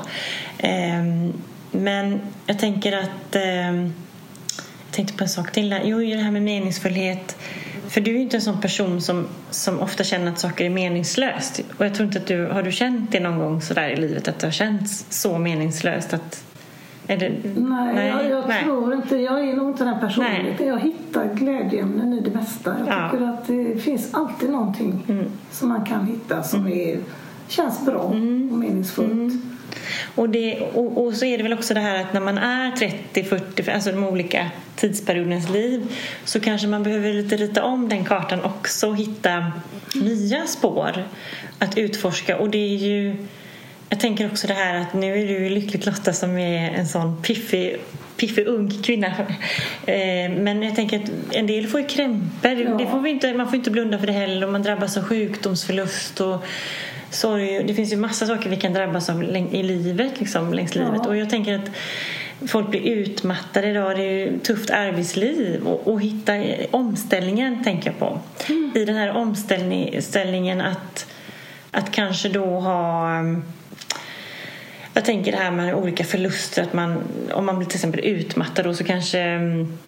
S1: Men jag tänker att jag tänkte på en sak till där. Jo, det här med meningsfullhet. För du är ju inte en sån person som ofta känner att saker är meningslöst. Och jag tror inte att har du känt det någon gång så där i livet att det har känts så meningslöst att...
S2: Nej, jag tror inte. Jag är nog inte den personligheten. Jag hittar glädjeämnen i det mesta. Jag tycker att det finns alltid någonting som man kan hitta som känns bra och meningsfullt.
S1: Och så är det väl också det här att när man är 30-40, alltså de olika tidsperiodernas liv, så kanske man behöver lite rita om den kartan också och hitta nya spår att utforska. Och det är ju, jag tänker också det här att nu är du lyckligt Lotta som är en sån piffig ung kvinna. Men jag tänker att en del får ju krämpor. Det får vi inte, man får inte blunda för det heller. Och man drabbas av sjukdomsförlust och sorg. Det finns ju massa saker vi kan drabbas av i livet, liksom, längs livet. Och jag tänker att folk blir utmattade idag. Det är ju tufft arbetsliv. Och hitta omställningen, tänker jag på. I den här omställningen att kanske då ha... Jag tänker det här med olika förluster. Att om man blir till exempel utmattad då, så kanske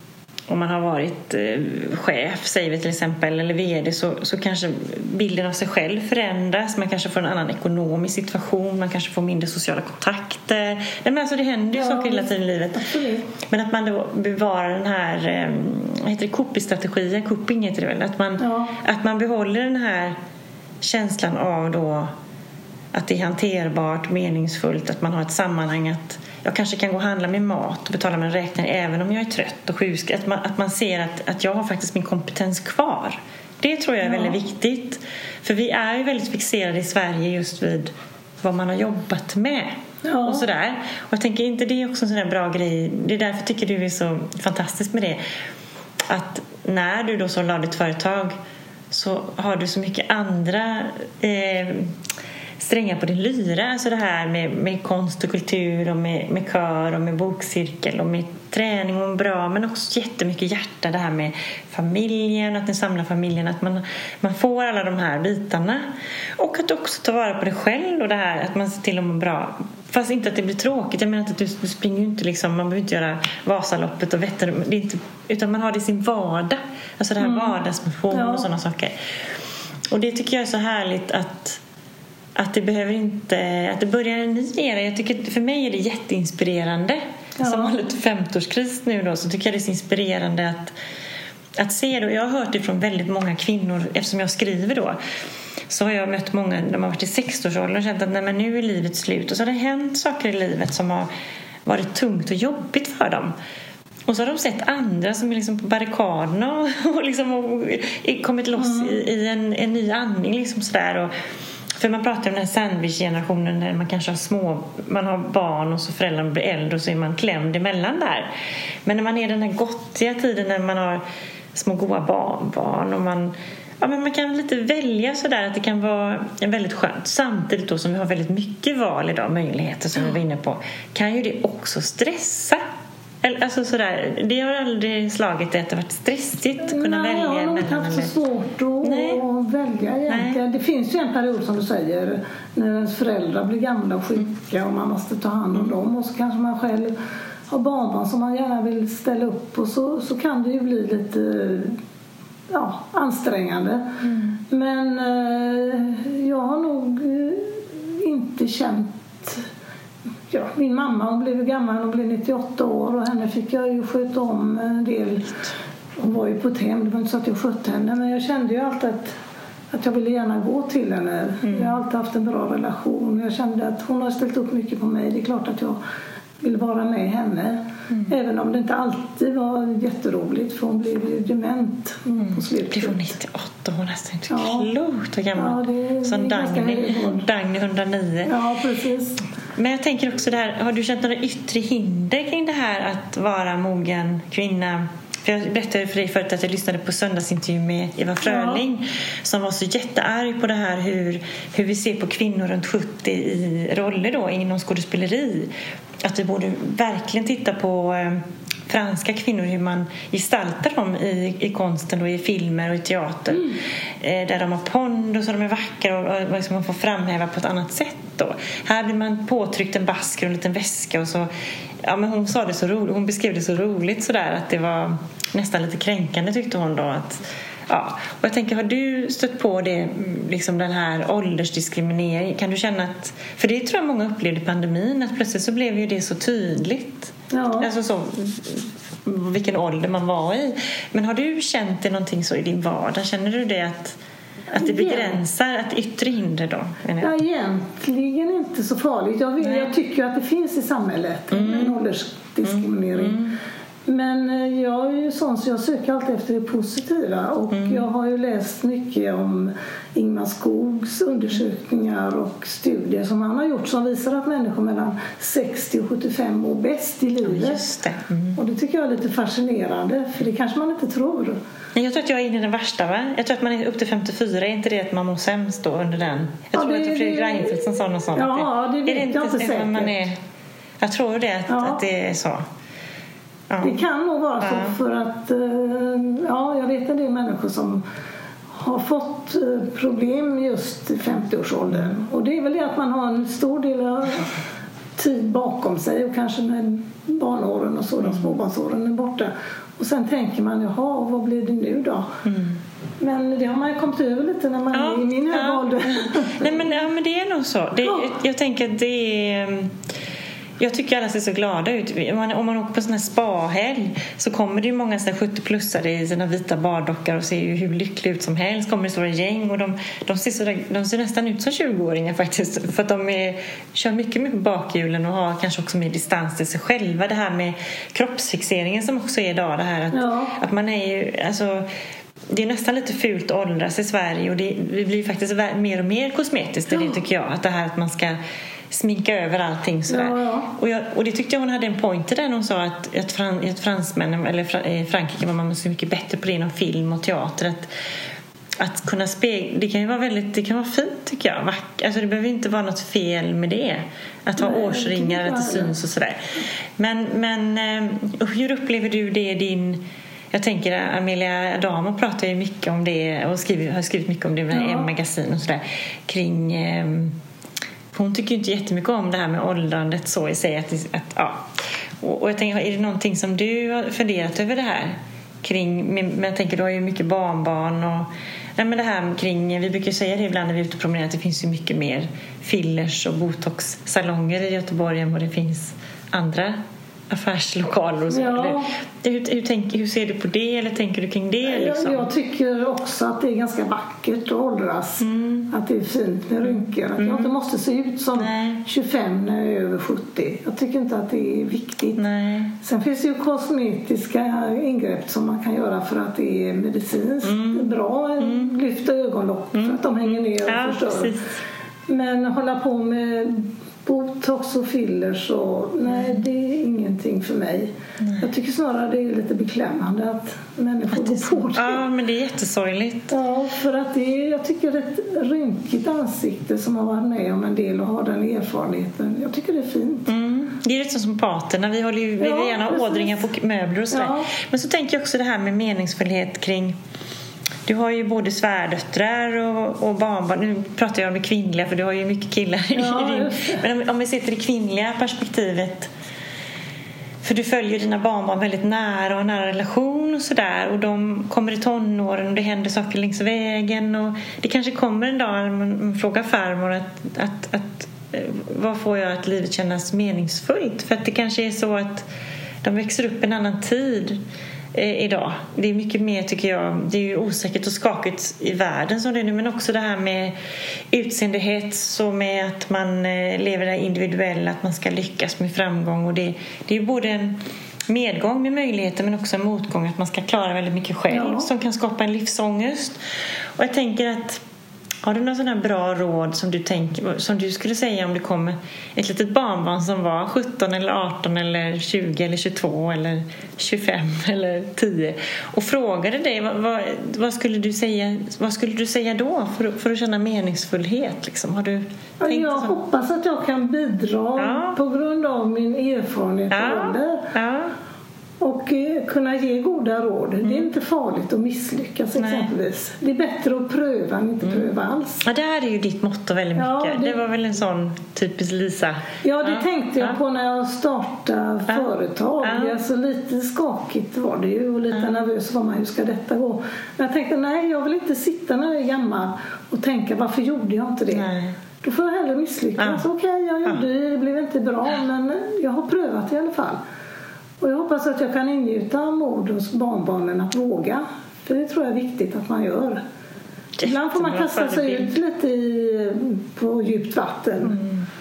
S1: om man har varit chef, säger vi till exempel, eller vd, så kanske bilden av sig själv förändras. Man kanske får en annan ekonomisk situation, man kanske får mindre sociala kontakter. Nej, men alltså det händer ju saker hela tiden i livet.
S2: Absolut.
S1: Men att man då bevarar den här, vad heter det, coping-strategin, coping heter det väl, att man behåller den här känslan av då att det är hanterbart, meningsfullt, att man har ett sammanhang, att jag kanske kan gå och handla min mat och betala min räkning även om jag är trött och sjuk. Att man ser att jag har faktiskt min kompetens kvar. Det tror jag är väldigt viktigt. För vi är ju väldigt fixerade i Sverige just vid vad man har jobbat med. Ja. Och sådär. Och jag tänker, inte det är också en sån där bra grej. Det är därför tycker du är så fantastiskt med det. Att när du då så la ditt företag, så har du så mycket andra strängar på din lyra. Alltså det här med konst och kultur och med kör och med bokcirkel och med träning och bra, men också jättemycket hjärta, det här med familjen, att ni samlar familjen, att man får alla de här bitarna. Och att också ta vara på det själv och det här att man ser till att må bra. Fast inte att det blir tråkigt. Jag menar inte att du springer ju inte liksom, man behöver inte göra Vasaloppet och Vättern, det är inte, utan man har det i sin vardag. Alltså det här vardagsmotion och sådana saker. Och det tycker jag är så härligt att det behöver inte, att det börjar en ny era. Jag tycker, för mig är det jätteinspirerande. Som har lite 50-årskris nu då, så tycker jag det är så inspirerande att se det. Och jag har hört det från väldigt många kvinnor, eftersom jag skriver då. Så har jag mött många, de har varit i 60-årsåldern och känt att nej, men nu är livet slut. Och så har det hänt saker i livet som har varit tungt och jobbigt för dem. Och så har de sett andra som är liksom på barrikaderna och liksom kommit loss i en ny andning liksom sådär. Och för man pratar om den här sandwich-generationen där man kanske har man har barn och så föräldrarna blir äldre och så är man klämd emellan där. Men när man är den här gottiga tiden när man har små goda barnbarn och man kan lite välja sådär att det kan vara väldigt skönt. Samtidigt då som vi har väldigt mycket val idag, möjligheter som vi var inne på, kan ju det också stressa. Alltså sådär, det har aldrig slagit det att det har varit stressigt att kunna välja.
S2: Jag har nog inte haft så svårt att välja egentligen. Det finns ju en period som du säger när ens föräldrar blir gamla och sjuka och man måste ta hand om dem, och så kanske man själv har barnbarn som man gärna vill ställa upp och så kan det ju bli lite ansträngande. Men jag har nog inte känt. Ja, min mamma, hon blev gammal, hon blev 98 år och henne fick jag ju sköta om en del. Hon var ju på ett hem, det var inte så att jag skötte henne, men jag kände ju alltid att jag ville gärna gå till henne. Jag har alltid haft en bra relation. Jag kände att hon har ställt upp mycket på mig. Det är klart att jag vill vara med henne. Även om det inte alltid var jätteroligt, för hon blev ju dement på slutet.
S1: Det var 98, hon nästan inte klokt och gammal. Som Dagny 109.
S2: Ja, precis.
S1: Men jag tänker också där, har du känt några yttre hinder kring det här att vara mogen kvinna? För jag berättade för dig förut att jag lyssnade på söndagsintervju med Eva Fröling som var så jättearg på det här hur vi ser på kvinnor runt 70 i roller då inom skådespeleri. Att vi borde verkligen titta på franska kvinnor, hur man gestaltar dem i konsten och i filmer och i teater. Där de har pondus och de är vackra och liksom man får framhäva på ett annat sätt då. Här blir man påtryckt en basker och en liten väska och så. Ja, men hon sa det så roligt, hon beskrev det så roligt sådär att det var nästan lite kränkande, tyckte hon då att. Ja, och jag tänker, har du stött på det, liksom den här åldersdiskriminering? Kan du känna att, för det tror jag många upplevde i pandemin, att plötsligt så blev ju det så tydligt. Alltså så, vilken ålder man var i. Men har du känt det någonting så i din vardag? Känner du det att det begränsar, att yttre hinder då?
S2: Ja, egentligen inte så farligt. Jag tycker att det finns i samhället en åldersdiskriminering. Men jag är ju sån så jag söker alltid efter det positiva, och jag har ju läst mycket om Ingmar Skogs undersökningar och studier som han har gjort som visar att människor mellan 60 och 75 mår bäst i livet.
S1: Just det.
S2: Och det tycker jag är lite fascinerande, för det kanske man inte tror.
S1: Jag tror att jag är inne i den värsta, va? Jag tror att man är upp till 54, är inte det att man mår sämst då under den? Jag tror att det är Fredrik Reinfeldt som sa något sånt.
S2: Ja, det vet jag inte säkert.
S1: Jag tror det att det är så. Ja.
S2: Det kan nog vara så, för att jag vet en del människor som har fått problem just i 50-årsåldern. Och det är väl det att man har en stor del av tid bakom sig och kanske med barnåren och så, de småbarnsåren är borta. Och sen tänker man, jaha, vad blir det nu då? Men det har man ju kommit över lite när man är i min höga ålder.
S1: Nej, men det är nog så. Jag tänker att det är... Jag tycker alla ser så glada ut. Om man åker på sån här spahelg så kommer det ju många 70-plussare i sina vita bardockar och ser ju hur lyckliga ut som helst. Kommer det stora gäng och de ser nästan ut som 20-åringar faktiskt. För att de kör mycket på bakhjulen och har kanske också mer distans till sig själva. Det här med kroppsfixeringen som också är idag. Det här att man är ju... Alltså, det är nästan lite fult att åldras i Sverige och det blir faktiskt mer och mer kosmetiskt det tycker jag. Att det här att man ska sminka över allting sådär. Och det tyckte jag hon hade en point där när hon sa att fransmännen eller Frankrike var man så mycket bättre på det inom film och teater att kunna spegla, det kan ju vara det kan vara fint tycker jag. Alltså det behöver inte vara något fel med det. Att ha årsringar att det syns och sådär. Men hur upplever du det jag tänker Amelia Adamo pratar ju mycket om det och har skrivit mycket om det med M-magasin och sådär kring hon tycker ju inte jättemycket om det här med åldrandet så i sig och jag tänker, är det någonting som du har funderat över det här kring, men jag tänker du har ju mycket barnbarn och nej, men det här kring, vi brukar säga det ibland när vi är ute och promenerar att det finns ju mycket mer fillers och botox-salonger i Göteborg än vad det finns andra affärslokaler och så. Hur ser du på det eller tänker du kring det? Liksom?
S2: Jag tycker också att det är ganska vackert att åldras. Att det är fint med rynkor. Att jag inte måste se ut som 25 när jag är över 70. Jag tycker inte att det är viktigt. Nej. Sen finns det ju kosmetiska ingrepp som man kan göra för att det är medicinskt bra. Lyfta ögonlock för att de hänger ner och förstör. Precis. Men hålla på med botox och fillers och nej, det är ingenting för mig. Jag tycker snarare det är lite beklämmande att människor går på det.
S1: Ja, men det är jättesorgligt.
S2: Ja, för att jag tycker ett rynkigt ansikte som har varit med om en del och har den erfarenheten. Jag tycker det är fint.
S1: Det är lite som paterna. Vi vill gärna ha ådringar på möbler och sådär. Men så tänker jag också det här med meningsfullhet kring. Du har ju både svärdöttrar och barnbarn. Nu pratar jag om det kvinnliga för du har ju mycket killar i din. Men om vi sitter i kvinnliga perspektivet. För du följer dina barnbarn väldigt nära och en nära relation och sådär. Och de kommer i tonåren och det händer saker längs vägen. Och det kanske kommer en dag när man frågar farmor att vad får jag att livet kännas meningsfullt? För att det kanske är så att de växer upp en annan tid idag. Det är mycket mer tycker jag. Det är ju osäkert och skakigt i världen som det är nu, men också det här med utseendehets och med att man lever det individuella, att man ska lyckas med framgång och det är ju både en medgång med möjligheter men också en motgång att man ska klara väldigt mycket själv som kan skapa en livsångest. Och jag tänker att har du några sådana bra råd som du skulle säga om det kommer ett litet barnbarn som var 17 eller 18 eller 20 eller 22 eller 25 eller 10 och frågade dig vad skulle du säga då för att känna meningsfullhet liksom? Har du tänkt
S2: jag hoppas att jag kan bidra på grund av min erfarenhet och ålder. Och kunna ge goda råd. Det är inte farligt att misslyckas exempelvis. Det är bättre att pröva än inte pröva alls.
S1: Ja, det här är ju ditt motto väldigt mycket. Det var väl en sån typisk Lisa.
S2: Ja, det tänkte jag på när jag startade företag. Alltså lite skakigt var det ju och lite nervös var man, hur ska detta gå? Men jag tänkte, nej, jag vill inte sitta när jag är gammal och tänka, varför gjorde jag inte det? Nej. Då får jag hellre misslyckas. Okej, jag gjorde det blev inte bra, men jag har prövat i alla fall. Och jag hoppas att jag kan ingjuta mod hos barnbarnen att våga. För det tror jag är viktigt att man gör. Ibland får man kasta sig ut lite på djupt vatten.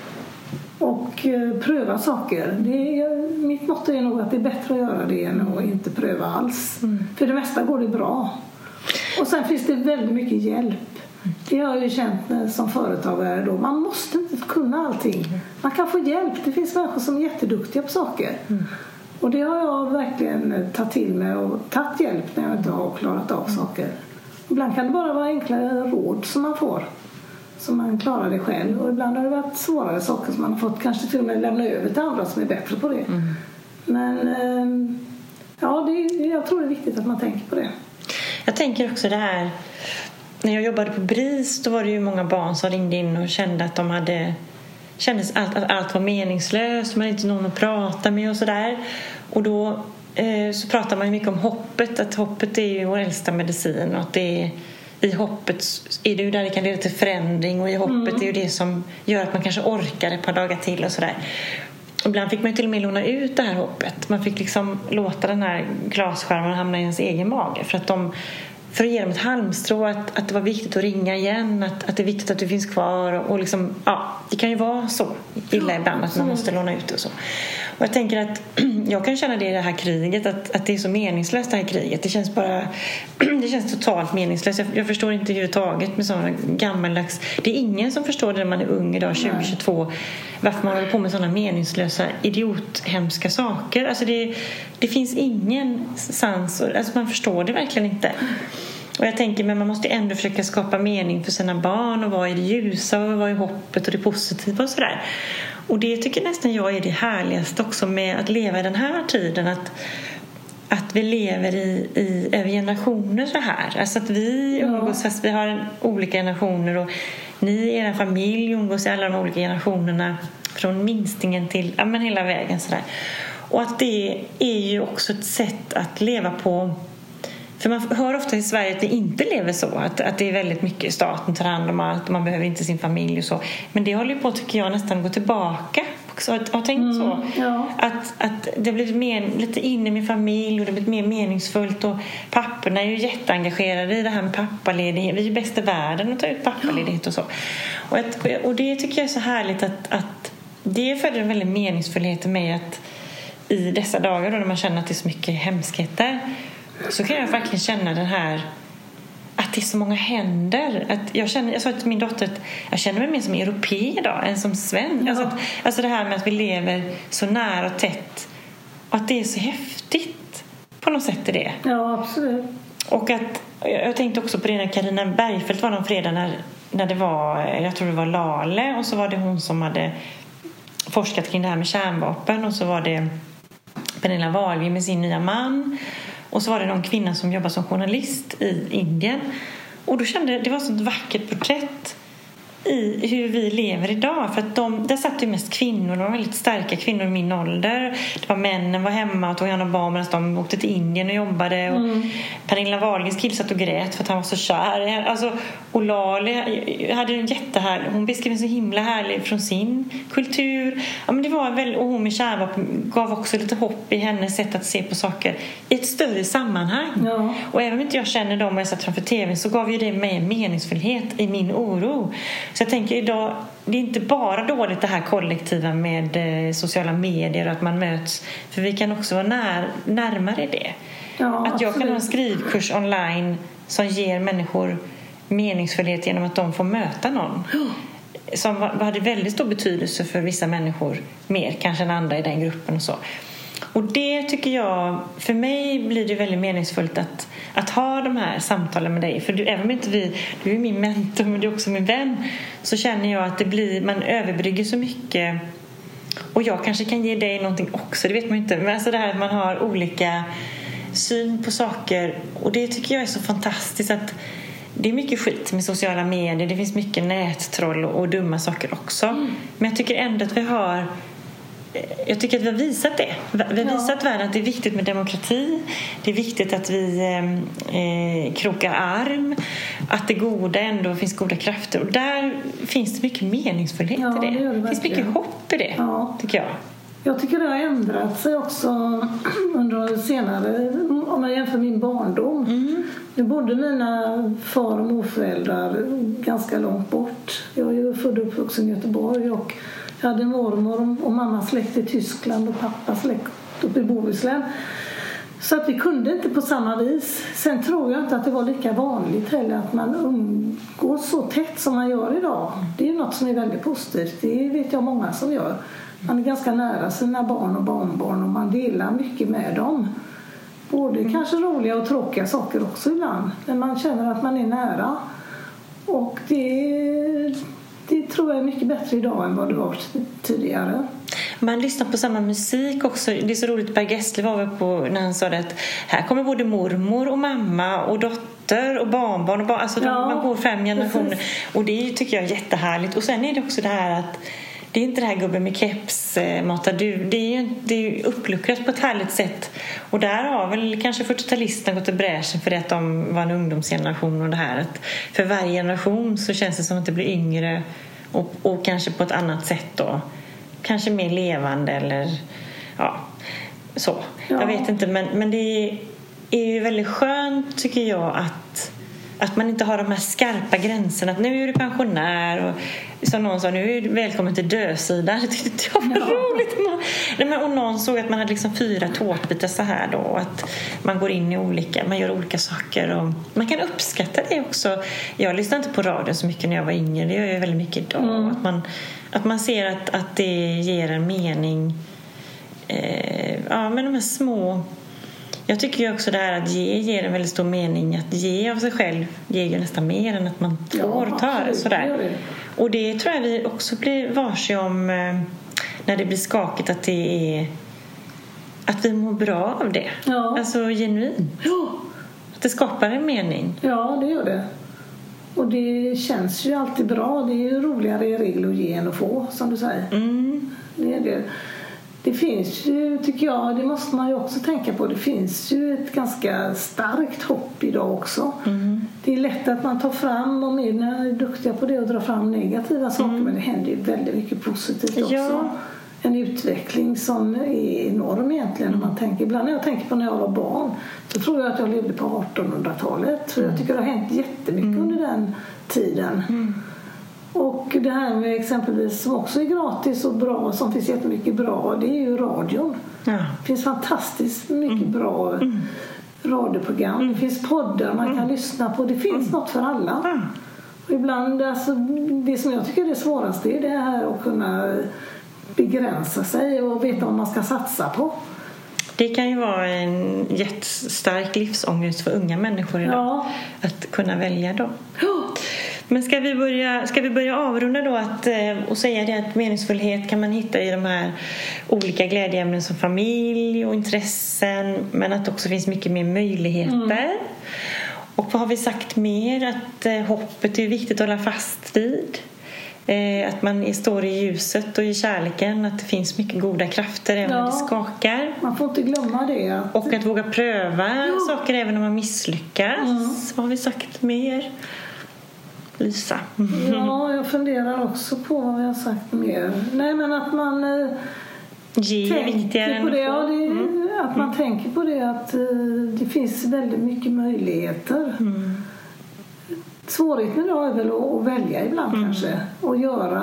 S2: Och pröva saker. Mitt motto är nog att det är bättre att göra det än att inte pröva alls. För det mesta går det bra. Och sen finns det väldigt mycket hjälp. Det har jag ju känt som företagare då. Man måste inte kunna allting. Man kan få hjälp. Det finns människor som är jätteduktiga på saker. Och det har jag verkligen tagit till mig och tagit hjälp när jag inte har klarat av saker. Ibland kan det bara vara enklare råd som man får. Så man klarar det själv. Och ibland har det varit svårare saker som man har fått kanske till och med lämna över till andra som är bättre på det. Men jag tror det är viktigt att man tänker på det.
S1: Jag tänker också det här. När jag jobbade på BRIS då var det ju många barn som ringde in och kände att de hade kändes att allt var meningslöst, man hade inte någon att prata med och sådär. Och då så pratar man ju mycket om hoppet, att hoppet är ju vår äldsta medicin och att det är, i hoppet är det ju där det kan leda till förändring, och i hoppet är ju det som gör att man kanske orkar ett par dagar till och sådär. Ibland fick man ju till och med låna ut det här hoppet. Man fick liksom låta den här glasskärmen hamna i ens egen mage för att ge dem ett halmstrå, att det var viktigt att ringa igen, att det är viktigt att du finns kvar, och liksom, ja, det kan ju vara så illa ibland att man måste låna ut det och så. Och jag tänker att jag kan känna det i det här kriget, att det är så meningslöst, det här kriget. Det känns bara, det känns totalt meningslöst. Jag förstår inte överhuvudtaget med sådana gammaldags. Det är ingen som förstår det när man är ung idag, 2022, varför man håller på med sådana meningslösa, idiothemska saker. Alltså det finns ingen sans, alltså man förstår det verkligen inte. Och jag tänker, men man måste ändå försöka skapa mening för sina barn, och vad är det ljusa och vad är hoppet och det positiva och sådär. Och det tycker nästan jag är det härligaste också med att leva i den här tiden, att vi lever i över generationer så här. Alltså att vi umgås, fast vi har olika generationer, och ni i er familj umgås i alla de olika generationerna från minstingen till hela vägen så där. Och att det är ju också ett sätt att leva på. För man hör ofta i Sverige att vi inte lever så. Att det är väldigt mycket staten tar hand om allt och man behöver inte sin familj och så. Men det håller ju på, tycker jag, nästan gå tillbaka. Har tänkt så.
S2: Ja.
S1: Att det har blivit lite inne med familj och det har blivit mer meningsfullt. Och papporna är ju jätteengagerade i det här med pappaledighet. Vi är ju bäst i världen att ta ut pappaledighet och så. Och det tycker jag är så härligt att det föder en väldigt meningsfullhet i mig, att i dessa dagar då när man känner att det är så mycket hemskheter, så kan jag verkligen känna den här, att det är så många händer. Att jag sa till min dotter att jag känner mig mer som europé idag än som svensk. Alltså det här med att vi lever så nära och tätt, och att det är så häftigt på något sätt är det.
S2: Ja, absolut.
S1: Och att jag tänkte också på det när Carina Bergfeldt var någon fredag när det var, jag tror det var Lale, och så var det hon som hade forskat kring det här med kärnvapen, och så var det Pernilla Wahlgren med sin nya man. Och så var det någon kvinna som jobbar som journalist i Indien. Och då kände jag, det var så ett vackert porträtt i hur vi lever idag. För att där satt ju mest kvinnor, de var väldigt starka kvinnor i min ålder. Det var männen var hemma och tog hand om barn medan de åkte till Indien och jobbade. Och Pernilla Wahlgrens kill satt och grät för att han var så kär. Alltså, och Lale hade en jättehärlig, hon beskrev en så himla härlig från sin kultur. Ja, men det var väl, och hon med kärnvapen gav också lite hopp i hennes sätt att se på saker i ett större sammanhang. Ja. Och även om inte jag känner dem och jag satt framför tvn, så gav ju det mig en meningsfullhet i min oro. Så jag tänker idag, det är inte bara dåligt det här kollektiva med sociala medier och att man möts, för vi kan också vara närmare det. Ja, att jag kan ha en skrivkurs online som ger människor meningsfullhet genom att de får möta någon som hade väldigt stor betydelse för vissa människor, mer kanske än andra i den gruppen och så. Och det tycker jag, för mig blir det väldigt meningsfullt att ha de här samtalen med dig. För även om inte du är min mentor, men du är också min vän, så känner jag att man överbrygger så mycket. Och jag kanske kan ge dig någonting också, det vet man inte. Men alltså det här att man har olika syn på saker. Och det tycker jag är så fantastiskt, att det är mycket skit med sociala medier. Det finns mycket nättroll och dumma saker också. Men jag tycker ändå att vi har visat det. Vi har visat världen att det är viktigt med demokrati. Det är viktigt att vi krokar arm. Att det goda ändå finns goda krafter. Och där finns det mycket meningsfullhet i det. Det finns mycket hopp i det, tycker jag.
S2: Jag tycker det har ändrat sig också under senare, om jag jämför min barndom. Nu bodde mina far- och morföräldrar ganska långt bort. Jag är ju född och uppvuxen i Göteborg, och jag hade mormor och mammas släkt i Tyskland och pappas släkt uppe i Bohuslän. Så att vi kunde inte på samma vis. Sen tror jag inte att det var lika vanligt heller att man umgås så tätt som man gör idag. Det är ju något som är väldigt positivt. Det vet jag många som gör. Man är ganska nära sina barn och barnbarn, och man delar mycket med dem. Både kanske roliga och tråkiga saker också ibland. Men man känner att man är nära. Och det tror jag är mycket bättre idag än vad det var tidigare.
S1: Man lyssnar på samma musik också. Det är så roligt, Per Gessle var på när han sa att här kommer både mormor och mamma och dotter och barnbarn och alltså man går 5 generationer. Precis. Och det tycker jag är jättehärligt. Och sen är det också det här att Det är inte det här gubben med keps, matar du. Det är uppluckrat på ett härligt sätt. Och där har väl kanske 40-talisterna gått i bräschen för det att de var en ungdomsgeneration. Och det här att för varje generation så känns det som att det blir yngre och kanske på ett annat sätt då. Kanske mer levande eller så. Ja. Jag vet inte, men det är ju väldigt skönt tycker jag att man inte har de här skarpa gränserna. Att nu är du pensionär och som någon sa, nu är du välkommen till dödsidan. Det tyckte jag var roligt. Och någon såg att man hade liksom 4 tårtbitar så här då. Och att man går in i man gör olika saker. Och man kan uppskatta det också. Jag lyssnade inte på radio så mycket när jag var yngre. Det gör jag väldigt mycket idag. Att man ser att det ger en mening. Men de här små... Jag tycker ju också det här att ger en väldigt stor mening. Att ge av sig själv ger ju nästan mer än att man får och tar. Sådär. Och det tror jag vi också blir varse om när det blir skakigt. Att det är att vi mår bra av det. Ja. Alltså genuint. Ja. Att det skapar en mening.
S2: Ja, det gör det. Och det känns ju alltid bra. Det är ju roligare i regel att ge än att få, som du säger. Det är det. Det finns ju, tycker jag, det måste man ju också tänka på. Det finns ju ett ganska starkt hopp idag också. Det är lätt att man tar fram, och medierna är duktiga på det, och drar fram negativa saker. Men det händer ju väldigt mycket positivt också. Ja. En utveckling som är enorm egentligen. Man tänker, ibland när jag tänker på när jag var barn, så tror jag att jag levde på 1800-talet. För jag tycker det har hänt jättemycket under den tiden. Och det här med exempelvis som också är gratis och bra, som finns jättemycket bra, det är ju radion. Ja. Det finns fantastiskt mycket bra radioprogram. Det finns poddar man kan lyssna på. Det finns något för alla. Och ibland, alltså, det som jag tycker är det svåraste är det här att kunna begränsa sig och veta vad man ska satsa på.
S1: Det kan ju vara en jättestark livsångest för unga människor idag. Att kunna välja då. Men ska vi börja avrunda då och säga det att meningsfullhet kan man hitta i de här olika glädjeämnen som familj och intressen, men att det också finns mycket mer möjligheter. Och vad har vi sagt mer? Att hoppet är viktigt att hålla fast vid. Att man står i ljuset och i kärleken, att det finns mycket goda krafter även när det skakar.
S2: Man får inte glömma det.
S1: Och att våga pröva saker även om man misslyckas. Vad har vi sagt mer? Lisa.
S2: Ja, jag funderar också på vad vi har sagt mer. Nej, men att man tänker på det. Att man tänker på det, att det finns väldigt mycket möjligheter. Svårigheten idag är väl att välja ibland kanske. Och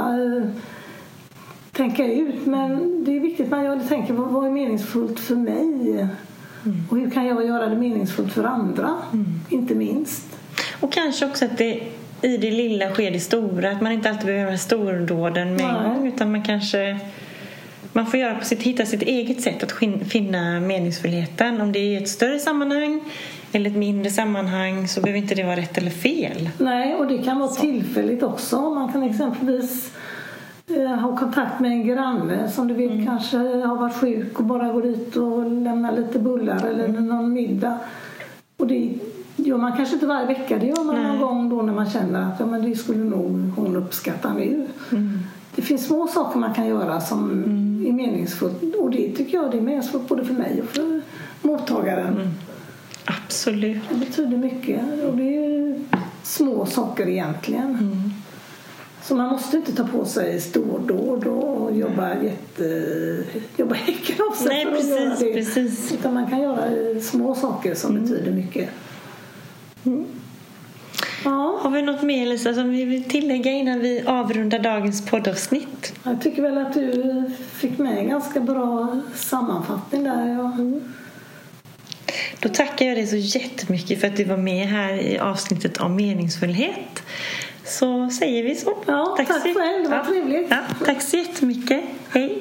S2: tänka ut. Men det är viktigt att man tänker på vad är meningsfullt för mig. Och hur kan jag göra det meningsfullt för andra. Inte minst.
S1: Och kanske också att det i det lilla sker det stora. Att man inte alltid behöver stordåden med en gång. Utan man får hitta sitt eget sätt att finna meningsfullheten. Om det är ett större sammanhang eller ett mindre sammanhang, så behöver inte det vara rätt eller fel.
S2: Nej, och det kan vara tillfälligt också. Man kan exempelvis ha kontakt med en granne som du vet kanske har varit sjuk och bara går dit och lämnar lite bullar eller någon middag. Och det gör man kanske inte varje vecka. Det gör man någon gång då när man känner att det skulle nog hon uppskatta nu. Det finns små saker man kan göra som är meningsfullt. Och det tycker jag det är meningsfullt både för mig och för mottagaren.
S1: Absolut.
S2: Det betyder mycket. Och det är ju små saker egentligen. Så man måste inte ta på sig stordåd och jobba häcken av sig.
S1: Nej, precis.
S2: Utan man kan göra små saker som betyder mycket. Ja.
S1: Har vi något mer, Lisa, som vi vill tillägga innan vi avrundar dagens poddavsnitt?
S2: Jag tycker väl att du fick med en ganska bra sammanfattning där.
S1: Då tackar jag dig så jättemycket för att du var med här i avsnittet om meningsfullhet. Så säger vi så.
S2: Ja, tack själv. Det var trevligt.
S1: Ja, tack så jättemycket. Hej.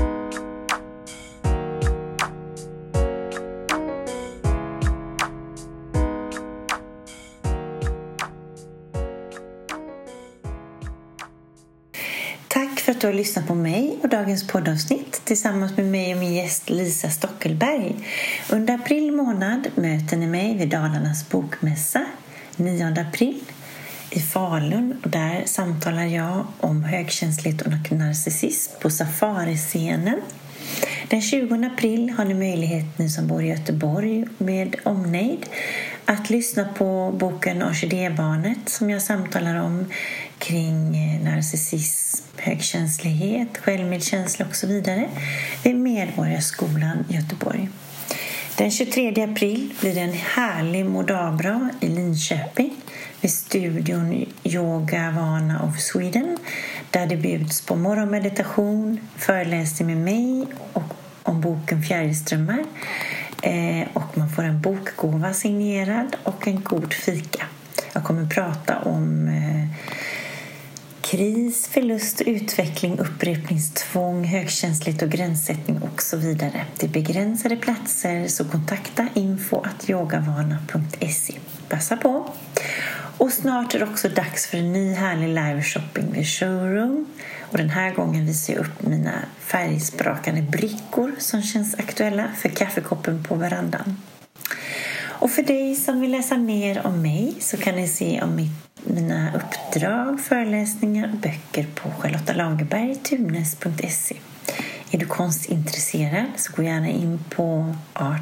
S1: Tack för att du har lyssnat på mig och dagens poddavsnitt tillsammans med mig och min gäst Lisa Stockelberg. Under april månad möter ni mig vid Dalarnas bokmässa 9 april. i Falun och där samtalar jag om högkänslighet och narcissism på Safari-scenen. Den 20 april har ni möjlighet, ni som bor i Göteborg med omnejd, att lyssna på boken Orkidébarnet som jag samtalar om kring narcissism, högkänslighet, självmedkänsla och så vidare vid Medborgarskolan i Göteborg. Den 23 april blir det en härlig Modabra i Linköping vid studion Yoga Vana of Sweden där det bjuds på morgonmeditation, föreläsning med mig och om boken Fjärilströmmar och man får en bokgåva signerad och en god fika. Jag kommer prata om kris, förlust, utveckling, upprepningstvång, högkänsligt och gränssättning och så vidare. Det är begränsade platser så kontakta info@yogavana.se. Passa på! Och snart är det också dags för en ny härlig live-shopping vid Showroom. Och den här gången visar jag upp mina färgsprakande brickor som känns aktuella för kaffekoppen på verandan. Och för dig som vill läsa mer om mig så kan ni se om mina uppdrag, föreläsningar och böcker på charlottalagerbergtunes.se. Är du konstintresserad så gå gärna in på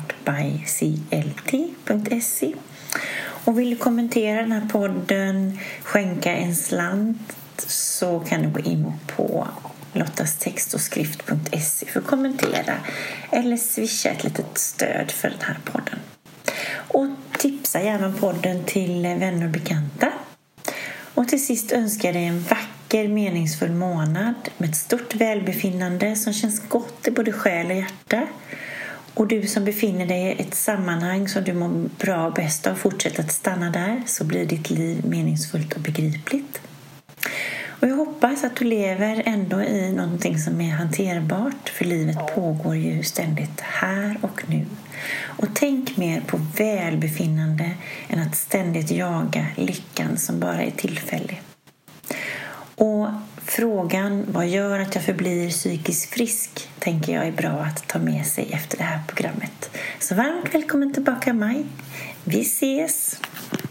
S1: artbyclt.se. Och vill du kommentera den här podden, skänka en slant så kan du gå in på lottastextochskrift.se för att kommentera eller swisha ett litet stöd för den här podden. Och tipsa gärna podden till vänner och bekanta. Och till sist önskar jag dig en vacker, meningsfull månad med ett stort välbefinnande som känns gott i både själ och hjärta. Och du som befinner dig i ett sammanhang som du mår bra och bäst av, fortsätt att stanna där så blir ditt liv meningsfullt och begripligt. Och jag hoppas att du lever ändå i någonting som är hanterbart, för livet pågår ju ständigt här och nu. Och tänk mer på välbefinnande än att ständigt jaga lyckan som bara är tillfällig. Och frågan, vad gör att jag förblir psykiskt frisk, tänker jag är bra att ta med sig efter det här programmet. Så varmt välkommen tillbaka Maj. Vi ses!